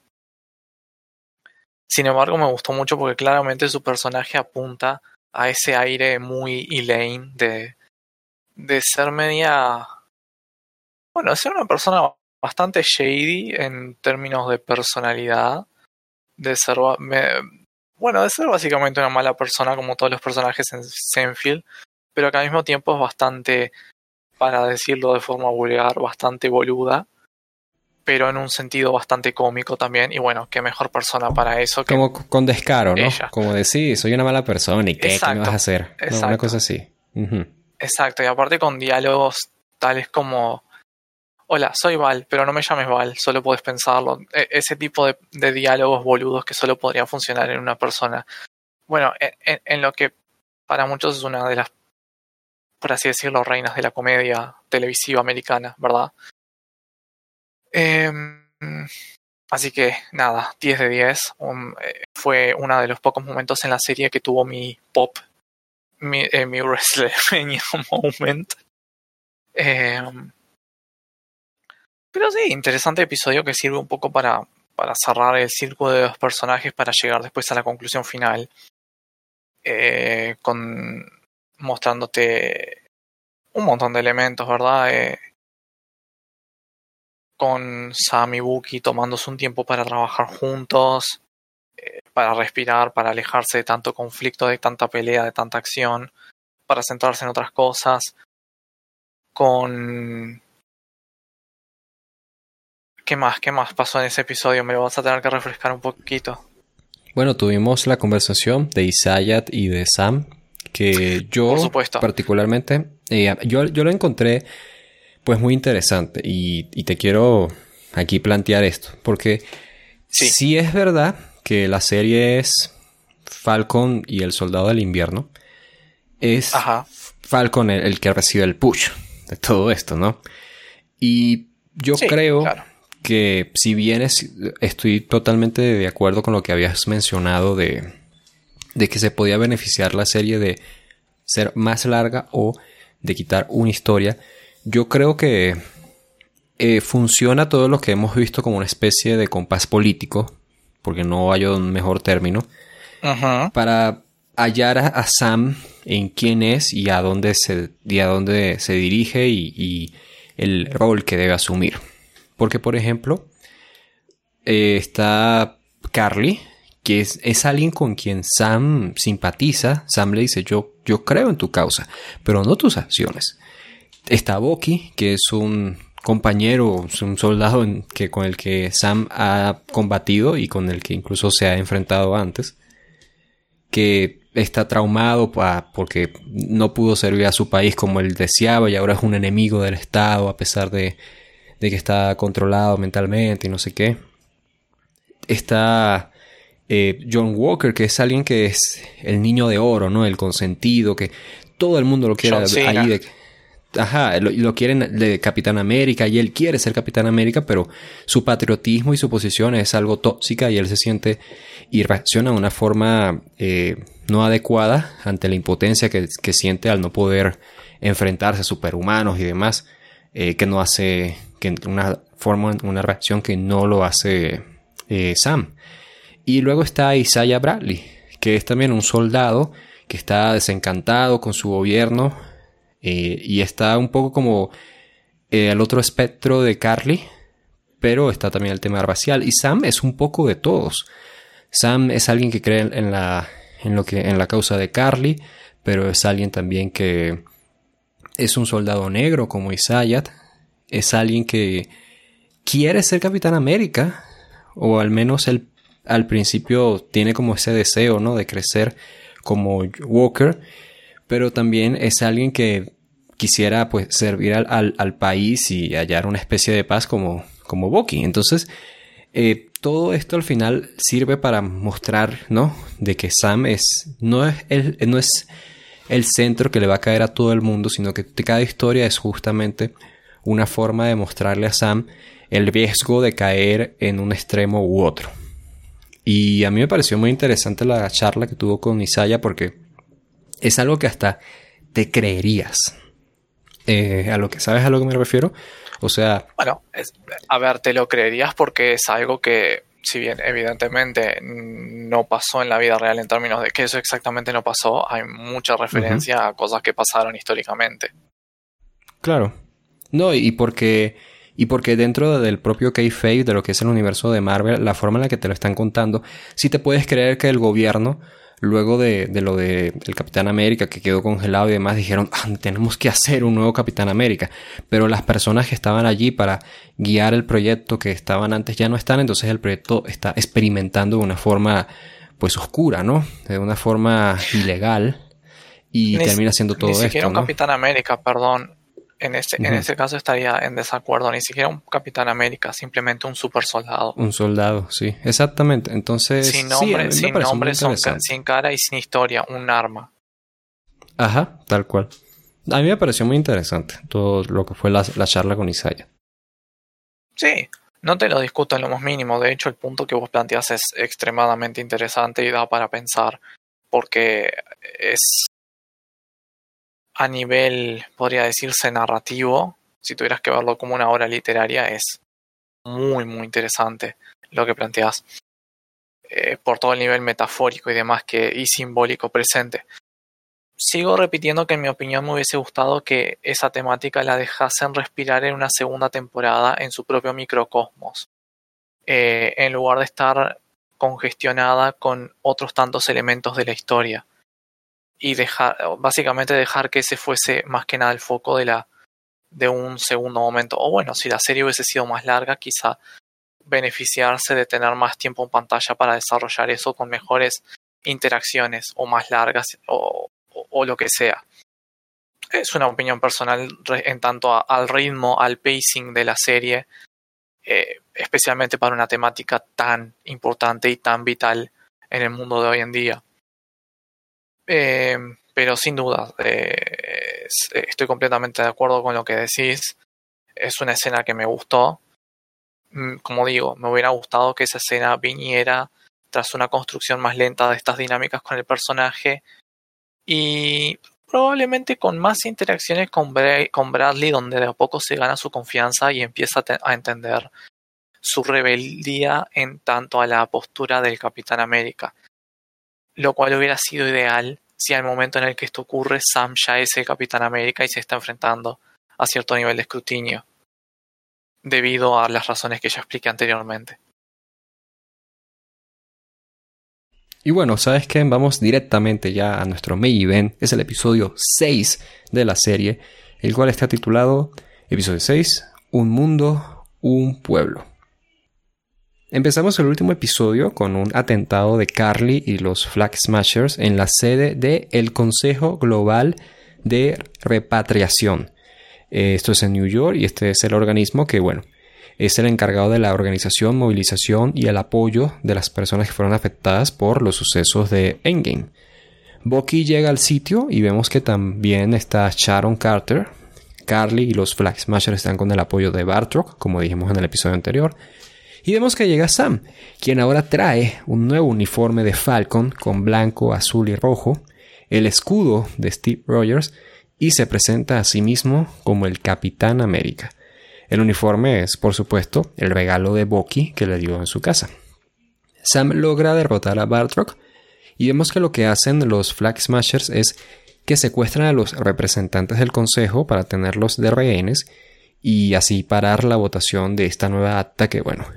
B: Sin embargo, me gustó mucho porque claramente su personaje apunta a ese aire muy Elaine de ser media... Bueno, de ser una persona bastante shady en términos de personalidad, de ser básicamente una mala persona como todos los personajes en Seinfeld, pero que al mismo tiempo es bastante, para decirlo de forma vulgar, bastante boluda, pero en un sentido bastante cómico también. Y bueno, qué mejor persona para eso que
A: Como con descaro, ¿no?
B: ella.
A: Como decir, soy una mala persona y ¿qué me vas a hacer? No, una cosa así. Uh-huh.
B: Exacto, y aparte con diálogos tales como: hola, soy Val, pero no me llames Val, solo puedes pensarlo. Ese tipo de diálogos boludos que solo podrían funcionar en una persona. Bueno, en lo que para muchos es una de las, por así decirlo, reinas de la comedia televisiva americana, ¿verdad? Así que nada, 10 de 10. Fue uno de los pocos momentos en la serie que tuvo mi WrestleMania moment. Pero sí, interesante episodio que sirve un poco para cerrar el círculo de los personajes para llegar después a la conclusión final. Mostrándote un montón de elementos, ¿verdad? Con Sam y Bucky tomándose un tiempo para trabajar juntos, para respirar, para alejarse de tanto conflicto, de tanta pelea, de tanta acción, para centrarse en otras cosas. ¿Qué más pasó en ese episodio? Me lo vas a tener que refrescar un poquito.
A: Bueno, tuvimos la conversación de Isaiah y de Sam, que yo particularmente, yo lo encontré pues muy interesante y te quiero aquí plantear esto, porque sí es verdad que la serie es Falcon y el Soldado del Invierno, es Falcon el que recibe el push de todo esto, ¿no? Y yo creo que si bien estoy totalmente de acuerdo con lo que habías mencionado de que se podía beneficiar la serie de ser más larga o de quitar una historia, yo creo que funciona todo lo que hemos visto como una especie de compás político, porque no hay un mejor término, para hallar a Sam en quién es y a dónde se dirige y el rol que debe asumir. Porque, por ejemplo, está Carly, que es alguien con quien Sam simpatiza. Sam le dice, yo creo en tu causa, pero no tus acciones. Está Bucky, que es un compañero, un soldado con el que Sam ha combatido y con el que incluso se ha enfrentado antes, que está traumado porque no pudo servir a su país como él deseaba y ahora es un enemigo del Estado a pesar de que está controlado mentalmente y no sé qué. Está John Walker, que es alguien que es el niño de oro, ¿no? El consentido, que todo el mundo lo quiere ahí lo quieren de Capitán América y él quiere ser Capitán América, pero su patriotismo y su posición es algo tóxica y él se siente y reacciona de una forma no adecuada ante la impotencia que siente al no poder enfrentarse a superhumanos y demás, que no hace, que una reacción que no lo hace Sam. Y luego está Isaiah Bradley, que es también un soldado que está desencantado con su gobierno, y está un poco como el otro espectro de Carly, pero está también el tema racial. Y Sam es un poco de todos. Sam es alguien que cree en la causa de Carly, pero es alguien también que es un soldado negro como Isaiah. Es alguien que quiere ser Capitán América, o al menos él al principio tiene como ese deseo, ¿no?, de crecer como Walker, pero también es alguien que quisiera pues servir al país y hallar una especie de paz como Bucky. Entonces, todo esto al final sirve para mostrar, ¿no?, de que Sam no es el centro que le va a caer a todo el mundo, sino que cada historia es justamente una forma de mostrarle a Sam el riesgo de caer en un extremo u otro. Y a mí me pareció muy interesante la charla que tuvo con Isaiah, porque es algo que hasta te creerías. ¿Sabes a lo que me refiero? O sea...
B: Bueno, a ver, te lo creerías porque es algo que, si bien evidentemente no pasó en la vida real en términos de que eso exactamente no pasó, hay mucha referencia a cosas que pasaron históricamente.
A: Claro. No, y porque dentro del propio kayfabe, de lo que es el universo de Marvel, la forma en la que te lo están contando, sí te puedes creer que el gobierno, luego de lo de el Capitán América que quedó congelado y demás, dijeron, tenemos que hacer un nuevo Capitán América. Pero las personas que estaban allí para guiar el proyecto, que estaban antes, ya no están. Entonces el proyecto está experimentando de una forma pues oscura, ¿no? De una forma ilegal. Y termina siendo todo esto,
B: ni siquiera un
A: ¿no?
B: Capitán América, perdón. En ese caso estaría en desacuerdo. Ni siquiera un Capitán América, simplemente un super soldado.
A: Un soldado, sí. Exactamente. Entonces...
B: Sin nombre,
A: sí,
B: sin cara y sin historia. Un arma.
A: Ajá, tal cual. A mí me pareció muy interesante todo lo que fue la charla con Isaiah.
B: Sí, no te lo discuto en lo más mínimo. De hecho, el punto que vos planteas es extremadamente interesante y da para pensar. Porque es... a nivel, podría decirse, narrativo, si tuvieras que verlo como una obra literaria, es muy, muy interesante lo que planteas. Por todo el nivel metafórico y demás y simbólico presente. Sigo repitiendo que en mi opinión me hubiese gustado que esa temática la dejasen respirar en una segunda temporada en su propio microcosmos. En lugar de estar congestionada con otros tantos elementos de la historia. Y básicamente dejar que ese fuese más que nada el foco de un segundo momento. O bueno, si la serie hubiese sido más larga, quizá beneficiarse de tener más tiempo en pantalla para desarrollar eso con mejores interacciones o más largas o lo que sea. Es una opinión personal en tanto al ritmo, al pacing de la serie, especialmente para una temática tan importante y tan vital en el mundo de hoy en día. Pero sin duda, estoy completamente de acuerdo con lo que decís. Es una escena que me gustó. Como digo, me hubiera gustado que esa escena viniera tras una construcción más lenta de estas dinámicas con el personaje y probablemente con más interacciones con Bradley, donde de a poco se gana su confianza y empieza a entender su rebeldía en tanto a la postura del Capitán América. Lo cual hubiera sido ideal si al momento en el que esto ocurre Sam ya es el Capitán América y se está enfrentando a cierto nivel de escrutinio, debido a las razones que ya expliqué anteriormente.
A: Y bueno, ¿sabes qué? Vamos directamente ya a nuestro main event. Es el episodio 6 de la serie, el cual está titulado Episodio 6, Un mundo, un pueblo. Empezamos el último episodio con un atentado de Carly y los Flag Smashers en la sede del Consejo Global de Repatriación. Esto es en New York y este es el organismo que, bueno, es el encargado de la organización, movilización y el apoyo de las personas que fueron afectadas por los sucesos de Endgame. Bucky llega al sitio y vemos que también está Sharon Carter. Carly y los Flag Smashers están con el apoyo de Batroc, como dijimos en el episodio anterior. Y vemos que llega Sam, quien ahora trae un nuevo uniforme de Falcon con blanco, azul y rojo, el escudo de Steve Rogers, y se presenta a sí mismo como el Capitán América. El uniforme es, por supuesto, el regalo de Bucky que le dio en su casa. Sam logra derrotar a Batroc y vemos que lo que hacen los Flag Smashers es que secuestran a los representantes del consejo para tenerlos de rehenes y así parar la votación de esta nueva acta que, bueno,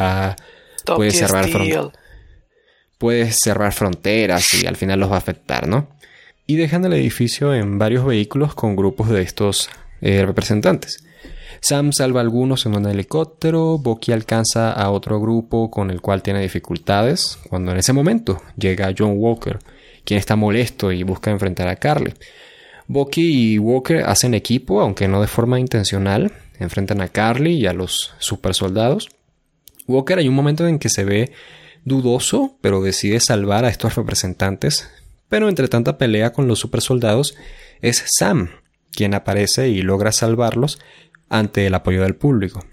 A: puede cerrar fronteras y al final los va a afectar, ¿no? Y dejan el edificio en varios vehículos con grupos de estos representantes. Sam salva a algunos en un helicóptero. Bucky alcanza a otro grupo con el cual tiene dificultades, cuando en ese momento llega John Walker, quien está molesto y busca enfrentar a Carly. Bucky y Walker hacen equipo, aunque no de forma intencional. Enfrentan a Carly y a los supersoldados. Walker hay un momento en que se ve dudoso, pero decide salvar a estos representantes. Pero entre tanta pelea con los supersoldados, es Sam quien aparece y logra salvarlos ante el apoyo del público.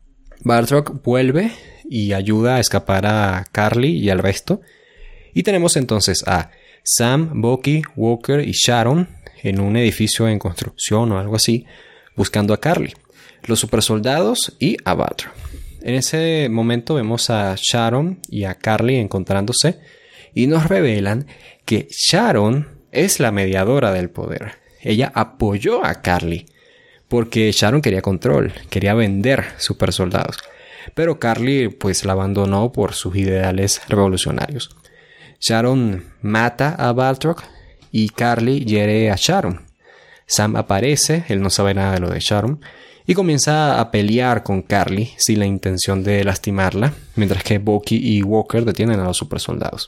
A: Batroc vuelve y ayuda a escapar a Carly y al resto. Y tenemos entonces a Sam, Bucky, Walker y Sharon en un edificio en construcción o algo así, buscando a Carly, los supersoldados y a Batroc. En ese momento vemos a Sharon y a Carly encontrándose y nos revelan que Sharon es la mediadora del poder. Ella apoyó a Carly porque Sharon quería control, quería vender supersoldados. Pero Carly pues la abandonó por sus ideales revolucionarios. Sharon mata a Batroc y Carly hiere a Sharon. Sam aparece, él no sabe nada de lo de Sharon, y comienza a pelear con Carly sin la intención de lastimarla, mientras que Bucky y Walker detienen a los supersoldados.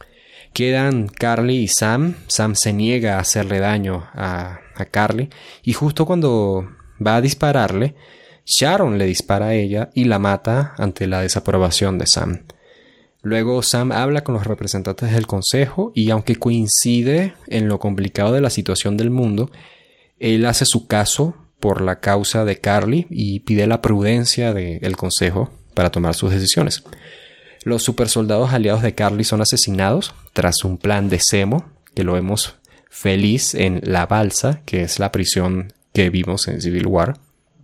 A: Quedan Carly y Sam. Sam se niega a hacerle daño a Carly y justo cuando va a dispararle, Sharon le dispara a ella y la mata ante la desaprobación de Sam. Luego Sam habla con los representantes del consejo y aunque coincide en lo complicado de la situación del mundo, él hace su caso por la causa de Carly y pide la prudencia del consejo para tomar sus decisiones. Los supersoldados aliados de Carly son asesinados tras un plan de Zemo, que lo vemos feliz en La Balsa, que es la prisión que vimos en Civil War.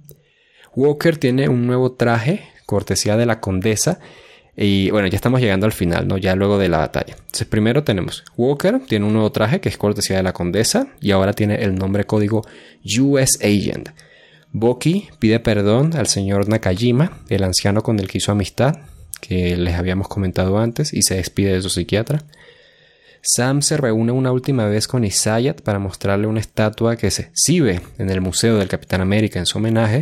A: Walker tiene un nuevo traje, cortesía de la condesa, y bueno, ya estamos llegando al final, ¿no? Ya luego de la batalla. Entonces, primero tenemos Walker, tiene un nuevo traje que es cortesía de la condesa, y ahora tiene el nombre código US Agent. Bucky pide perdón al señor Nakajima, el anciano con el que hizo amistad, que les habíamos comentado antes, y se despide de su psiquiatra. Sam se reúne una última vez con Isaiah para mostrarle una estatua que se exhibe en el Museo del Capitán América en su homenaje.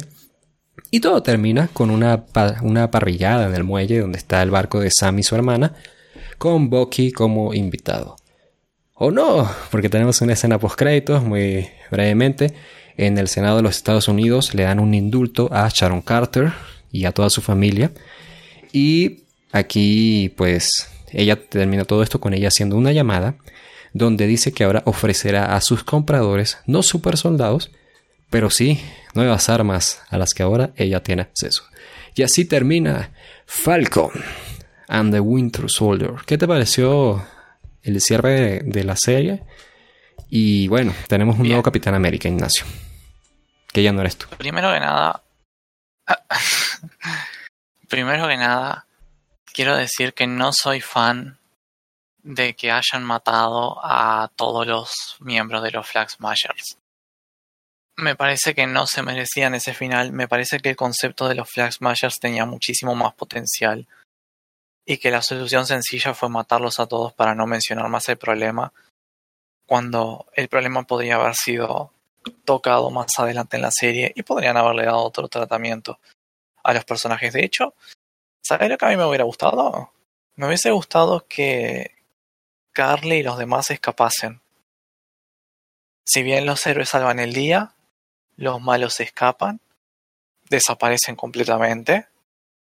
A: Y todo termina con una parrillada en el muelle donde está el barco de Sam y su hermana, con Bucky como invitado. O no, porque tenemos una escena post-créditos muy brevemente. En el Senado de los Estados Unidos le dan un indulto a Sharon Carter y a toda su familia. Y aquí pues ella termina todo esto con ella haciendo una llamada donde dice que ahora ofrecerá a sus compradores no super soldados, pero sí nuevas armas a las que ahora ella tiene acceso. Y así termina Falcon and the Winter Soldier. ¿Qué te pareció el cierre de la serie? Y bueno, tenemos un nuevo Capitán América, Ignacio, que ya no eres tú.
B: Primero que nada, quiero decir que no soy fan de que hayan matado a todos los miembros de los Flag Smashers. Me parece que no se merecían ese final. Me parece que el concepto de los Flag Smashers tenía muchísimo más potencial y que la solución sencilla fue matarlos a todos para no mencionar más el problema, cuando el problema podría haber sido tocado más adelante en la serie y podrían haberle dado otro tratamiento a los personajes. De hecho, ¿sabes lo que a mí me hubiera gustado? Me hubiese gustado que Carly y los demás escapasen. Si bien los héroes salvan el día, los malos escapan, desaparecen completamente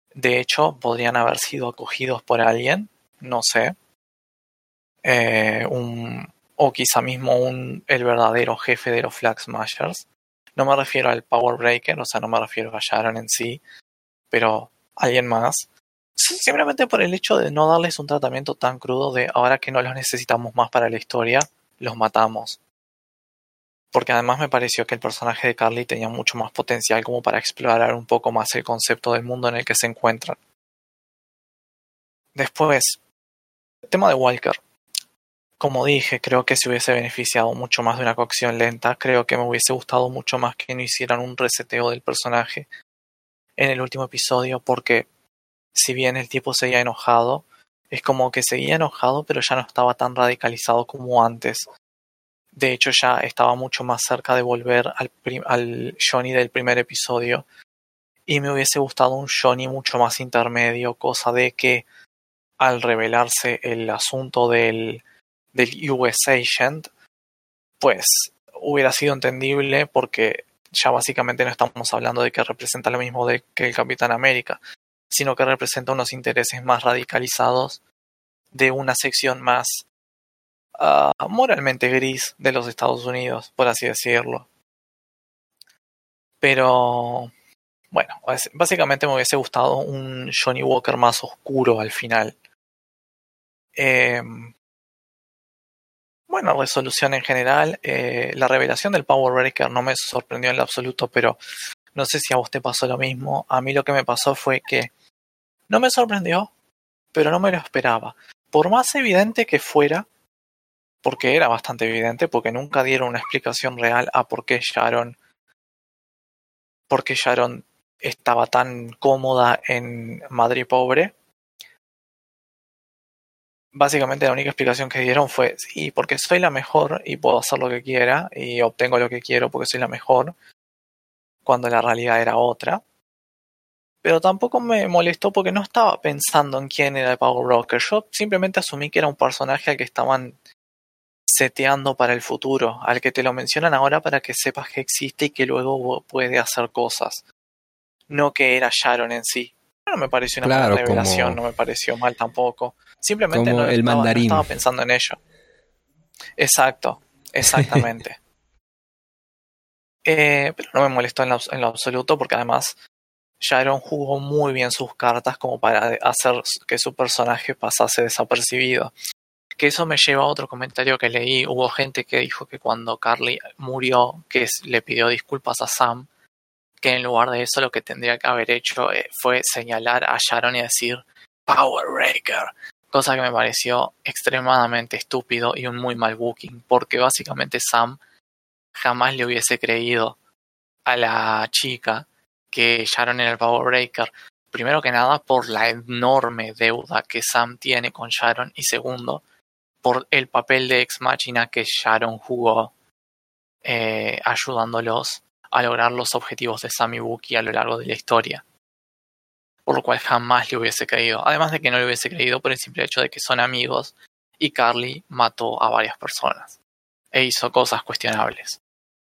B: De hecho, podrían haber sido acogidos por alguien, no sé. O quizá mismo el verdadero jefe de los Flag Smashers. No me refiero al Power Breaker, o sea, no me refiero a Sharon en sí, pero alguien más. Simplemente por el hecho de no darles un tratamiento tan crudo de ahora que no los necesitamos más para la historia, los matamos. Porque además me pareció que el personaje de Carly tenía mucho más potencial como para explorar un poco más el concepto del mundo en el que se encuentran. Después, el tema de Walker. Como dije, creo que se hubiese beneficiado mucho más de una cocción lenta. Creo que me hubiese gustado mucho más que no hicieran un reseteo del personaje en el último episodio, porque si bien el tipo seguía enojado, es como que seguía enojado, pero ya no estaba tan radicalizado como antes. De hecho, ya estaba mucho más cerca de volver al Johnny del primer episodio. Y me hubiese gustado un Johnny mucho más intermedio, cosa de que al revelarse el asunto del US Agent, pues hubiera sido entendible porque ya básicamente no estamos hablando de que representa lo mismo que el Capitán América, sino que representa unos intereses más radicalizados de una sección más moralmente gris de los Estados Unidos, por así decirlo. Pero bueno, básicamente me hubiese gustado un Johnny Walker más oscuro al final. Bueno, resolución en general. La revelación del Power Breaker no me sorprendió en lo absoluto, pero no sé si a vos te pasó lo mismo. A mí lo que me pasó fue que no me sorprendió, pero no me lo esperaba. Por más evidente que fuera, porque era bastante evidente, porque nunca dieron una explicación real a por qué Sharon estaba tan cómoda en Madrid pobre. Básicamente la única explicación que dieron fue, sí, porque soy la mejor y puedo hacer lo que quiera y obtengo lo que quiero porque soy la mejor, cuando la realidad era otra. Pero tampoco me molestó porque no estaba pensando en quién era el Power Broker. Yo simplemente asumí que era un personaje al que estaban seteando para el futuro, al que te lo mencionan ahora para que sepas que existe y que luego puede hacer cosas. No que era Sharon en sí. No me pareció una mala revelación, no me pareció mal tampoco. Simplemente
A: como
B: no estaba pensando en ello. Exacto, exactamente. Pero no me molestó en lo absoluto porque además Sharon jugó muy bien sus cartas como para hacer que su personaje pasase desapercibido. Que eso me lleva a otro comentario que leí. Hubo gente que dijo que cuando Carly murió, que le pidió disculpas a Sam, que en lugar de eso lo que tendría que haber hecho fue señalar a Sharon y decir Power Breaker. Cosa que me pareció extremadamente estúpido y un muy mal booking, porque básicamente Sam jamás le hubiese creído a la chica que Sharon era el Power Breaker. Primero que nada por la enorme deuda que Sam tiene con Sharon y segundo por el papel de Ex Machina que Sharon jugó ayudándolos a lograr los objetivos de Sam y Bucky a lo largo de la historia. Por lo cual jamás le hubiese creído. Además de que no le hubiese creído por el simple hecho de que son amigos y Carly mató a varias personas e hizo cosas cuestionables.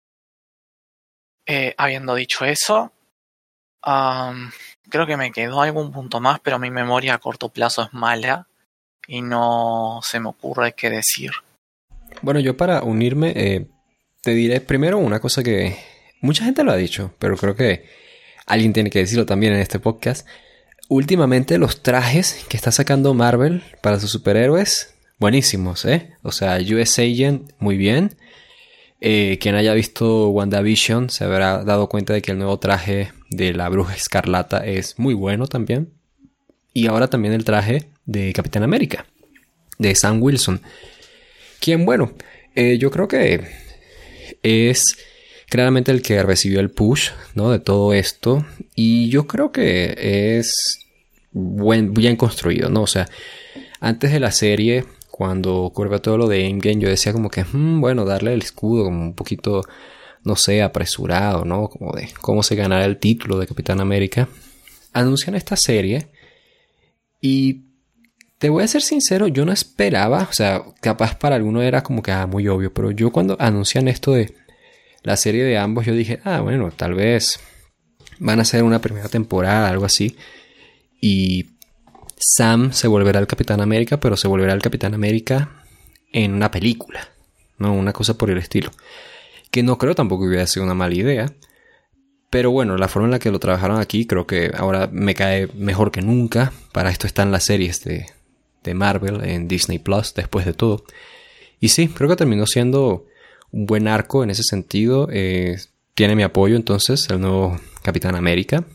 B: Habiendo dicho eso, creo que me quedó algún punto más, pero mi memoria a corto plazo es mala y no se me ocurre qué decir.
A: Bueno, yo para unirme te diré primero una cosa que mucha gente lo ha dicho, pero creo que alguien tiene que decirlo también en este podcast. Últimamente los trajes que está sacando Marvel para sus superhéroes, buenísimos, ¿eh? O sea, US Agent, muy bien. Quien haya visto WandaVision se habrá dado cuenta de que el nuevo traje de la Bruja Escarlata es muy bueno también. Y ahora también el traje de Capitán América, de Sam Wilson. Quien, bueno, yo creo que es claramente el que recibió el push, ¿no?, de todo esto. Y yo creo que es bien construido, ¿no? O sea, antes de la serie, cuando ocurrió todo lo de Endgame, yo decía como que, bueno, darle el escudo como un poquito, no sé, apresurado, ¿no? Como de cómo se ganara el título de Capitán América. Anuncian esta serie y te voy a ser sincero, yo no esperaba, o sea, capaz para alguno era como que muy obvio, pero yo cuando anuncian esto de la serie de ambos, yo dije, bueno, tal vez van a hacer una primera temporada, algo así. Y Sam se volverá el Capitán América, pero se volverá el Capitán América en una película, ¿no? Una cosa por el estilo. Que no creo tampoco que hubiera sido una mala idea. Pero bueno, la forma en la que lo trabajaron aquí creo que ahora me cae mejor que nunca. Para esto están las series de Marvel en Disney Plus, después de todo. Y sí, creo que terminó siendo un buen arco en ese sentido. Tiene mi apoyo entonces el nuevo Capitán América.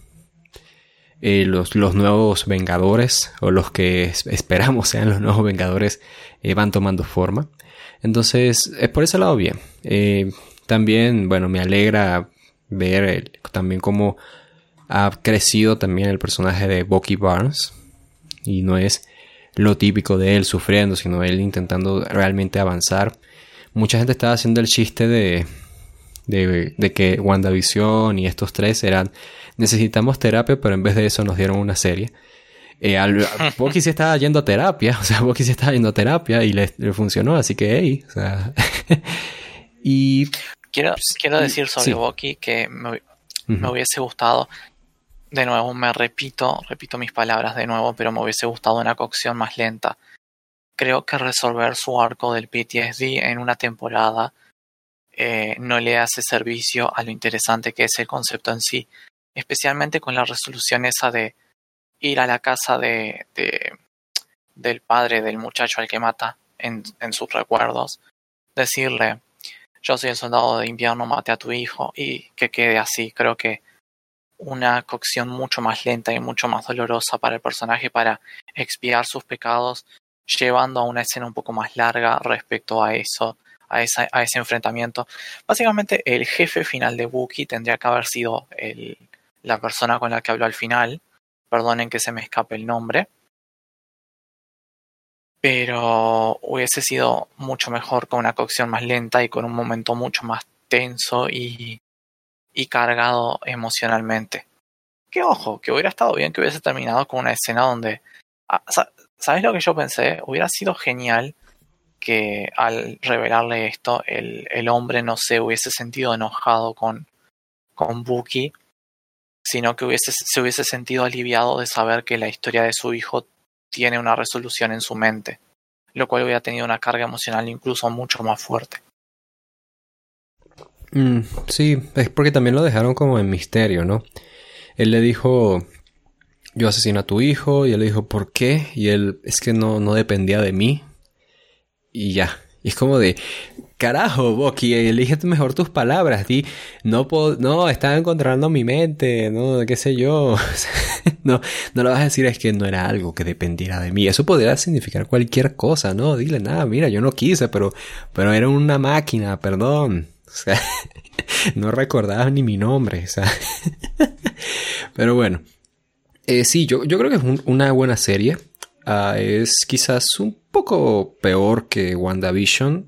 A: Los nuevos Vengadores, o los que esperamos sean los nuevos Vengadores, van tomando forma. Entonces, por ese lado bien. También, bueno, me alegra ver también cómo ha crecido también el personaje de Bucky Barnes. Y no es lo típico de él sufriendo, sino él intentando realmente avanzar. Mucha gente estaba haciendo el chiste de que WandaVision y estos tres eran necesitamos terapia, pero en vez de eso nos dieron una serie. Bucky sí estaba yendo a terapia, o sea, Bucky sí estaba yendo a terapia y le funcionó, así que hey, o sea. Y
B: quiero decir sobre
A: sí.
B: Bucky que me hubiese gustado, de nuevo, repito mis palabras de nuevo, pero me hubiese gustado una cocción más lenta. Creo que resolver su arco del PTSD en una temporada no le hace servicio a lo interesante que es el concepto en sí, especialmente con la resolución esa de ir a la casa del padre del muchacho al que mata en sus recuerdos, decirle yo soy el soldado de invierno, maté a tu hijo, y que quede así. Creo que una cocción mucho más lenta y mucho más dolorosa para el personaje para expiar sus pecados, llevando a una escena un poco más larga respecto a eso, a ese enfrentamiento. Básicamente el jefe final de Bucky tendría que haber sido la persona con la que habló al final. Perdonen que se me escape el nombre. Pero hubiese sido mucho mejor con una cocción más lenta y con un momento mucho más tenso y cargado emocionalmente. Que ojo, que hubiera estado bien que hubiese terminado con una escena donde... ¿Sabes lo que yo pensé? Hubiera sido genial que al revelarle esto, el hombre no se hubiese sentido enojado con Bucky, sino que se hubiese sentido aliviado de saber que la historia de su hijo tiene una resolución en su mente, lo cual hubiera tenido una carga emocional incluso mucho más fuerte.
A: Sí, es porque también lo dejaron como en misterio, ¿no? Él le dijo, yo asesino a tu hijo, y él le dijo, ¿por qué? Y él, es que no dependía de mí. Y ya, y es como de, carajo, Bucky, elígete mejor tus palabras, no, estaba controlando mi mente, no, qué sé yo. No lo vas a decir, es que no era algo que dependiera de mí. Eso podría significar cualquier cosa, ¿no? Dile, nada, mira, yo no quise, pero era una máquina, perdón. O sea, no recordaba ni mi nombre, o sea. Pero bueno, sí, yo creo que es una buena serie. Es quizás un poco peor que WandaVision,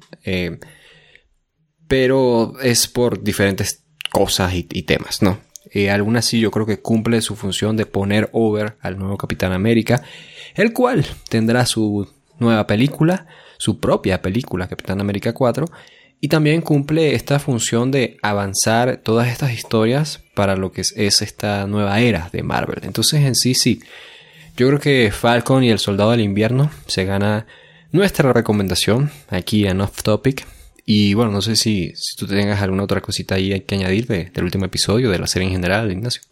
A: pero es por diferentes cosas y temas, ¿no? Aún así yo creo que cumple su función de poner over al nuevo Capitán América, el cual tendrá su nueva película, su propia película, Capitán América 4, y también cumple esta función de avanzar todas estas historias para lo que es esta nueva era de Marvel. Entonces en sí, yo creo que Falcon y el Soldado del Invierno se gana nuestra recomendación aquí en Off Topic. Y bueno, no sé si tú tengas alguna otra cosita ahí que añadir del último episodio, de la serie en general, Ignacio.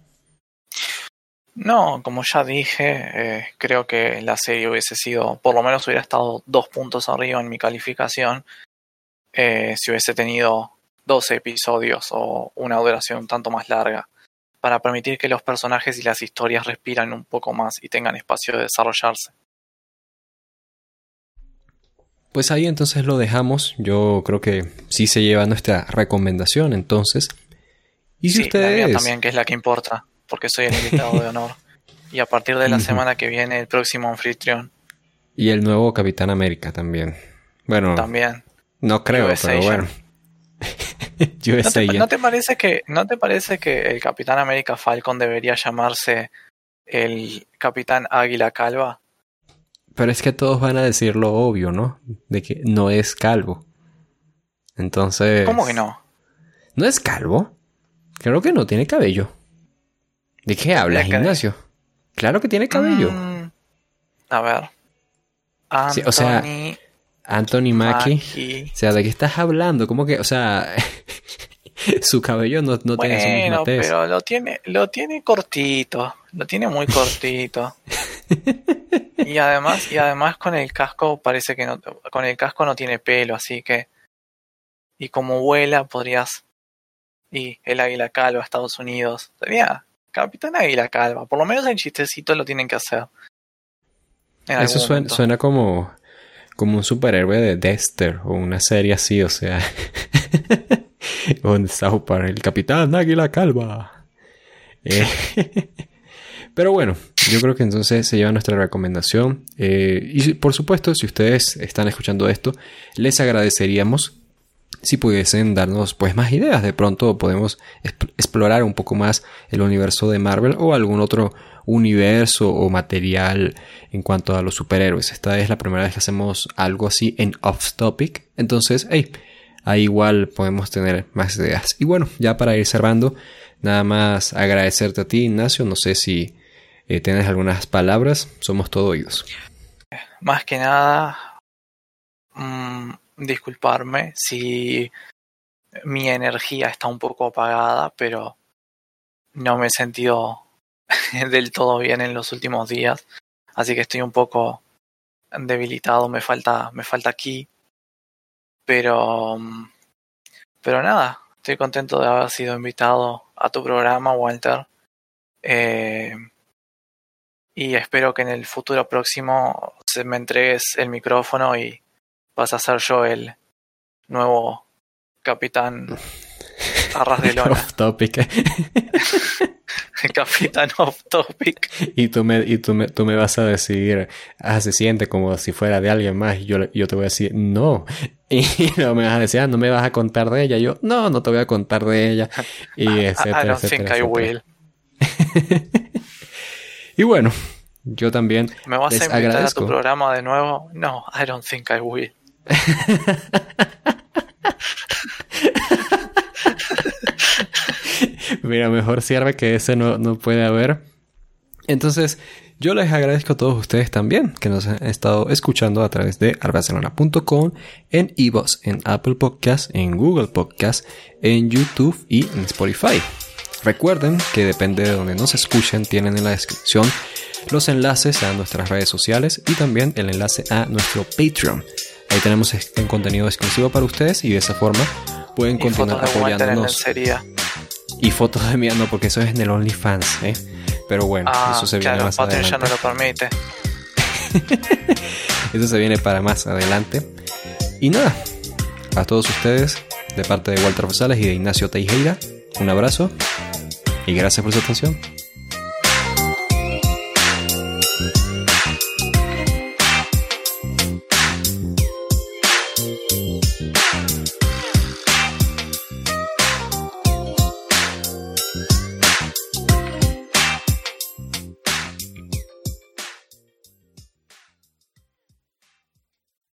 B: No, como ya dije, creo que la serie hubiese sido, por lo menos hubiera estado 2 puntos arriba en mi calificación si hubiese tenido 12 episodios o una duración un tanto más larga, para permitir que los personajes y las historias respiran un poco más y tengan espacio de desarrollarse.
A: Pues ahí entonces lo dejamos. Yo creo que sí se lleva nuestra recomendación entonces. Y si
B: sí,
A: ustedes...
B: la mía también, que es la que importa, porque soy el invitado de honor. Y a partir de la semana que viene, el próximo anfitrión.
A: Y el nuevo Capitán América también. Bueno,
B: también.
A: No creo,
B: USA
A: pero bueno.
B: ¿No te parece que el Capitán América Falcon debería llamarse el Capitán Águila Calva?
A: Pero es que todos van a decir lo obvio, ¿no? De que no es calvo. Entonces...
B: ¿Cómo que no?
A: ¿No es calvo? Creo que no tiene cabello. ¿De qué hablas, Ignacio? Claro que tiene cabello.
B: A ver.
A: Sí, o sea, Anthony Mackie. O sea, ¿de qué estás hablando? ¿Cómo que? O sea, su cabello no tiene su misma tez.
B: Pero lo tiene cortito. Lo tiene muy cortito. Y además con el casco parece que no. Con el casco no tiene pelo, así que. Y como vuela, podrías. Y el águila calva, Estados Unidos. Sería Capitán Águila Calva. Por lo menos el chistecito lo tienen que hacer.
A: Eso suena como un superhéroe de Dexter o una serie así, o sea. O en South Park, el Capitán Águila Calva. Pero bueno, yo creo que entonces se lleva nuestra recomendación. Y por supuesto, si ustedes están escuchando esto, les agradeceríamos si pudiesen darnos pues más ideas. De pronto podemos explorar un poco más el universo de Marvel o algún otro universo o material en cuanto a los superhéroes. Esta es la primera vez que hacemos algo así en Off Topic. Entonces, ahí igual podemos tener más ideas. Y bueno, ya para ir cerrando, nada más agradecerte a ti, Ignacio. No sé si tienes algunas palabras. Somos todo oídos.
B: Más que nada, disculparme si mi energía está un poco apagada, pero no me he sentido del todo bien en los últimos días, así que estoy un poco debilitado, me falta aquí, pero nada, estoy contento de haber sido invitado a tu programa, Walter, y espero que en el futuro próximo me entregues el micrófono y vas a ser yo el nuevo capitán Arras de Lona.
A: Off Topic.
B: El capitán Off Topic.
A: Y tú me vas a decir, se siente como si fuera de alguien más. Y yo te voy a decir, no. Y no me vas a decir, no me vas a contar de ella. Yo, no te voy a contar de ella. Y etcétera,
B: I don't think I will.
A: Y bueno, yo también
B: ¿Me vas
A: les
B: a invitar
A: agradezco.
B: a tu programa de nuevo? No, I don't think I will.
A: Mira, mejor cierre que ese no puede haber. Entonces, yo les agradezco a todos ustedes también que nos han estado escuchando a través de arbarcelona.com, en iVoox, en Apple Podcasts, en Google Podcasts, en YouTube y en Spotify. Recuerden que depende de donde nos escuchen, tienen en la descripción los enlaces a nuestras redes sociales y también el enlace a nuestro Patreon. Ahí tenemos un contenido exclusivo para ustedes y de esa forma pueden continuar apoyándonos. Y fotos de mí, no, porque eso es en el OnlyFans, Pero bueno, eso se viene más adelante.
B: Ya no lo permite.
A: Eso se viene para más adelante. Y nada, a todos ustedes, de parte de Walter Rosales y de Ignacio Teijeira, un abrazo y gracias por su atención.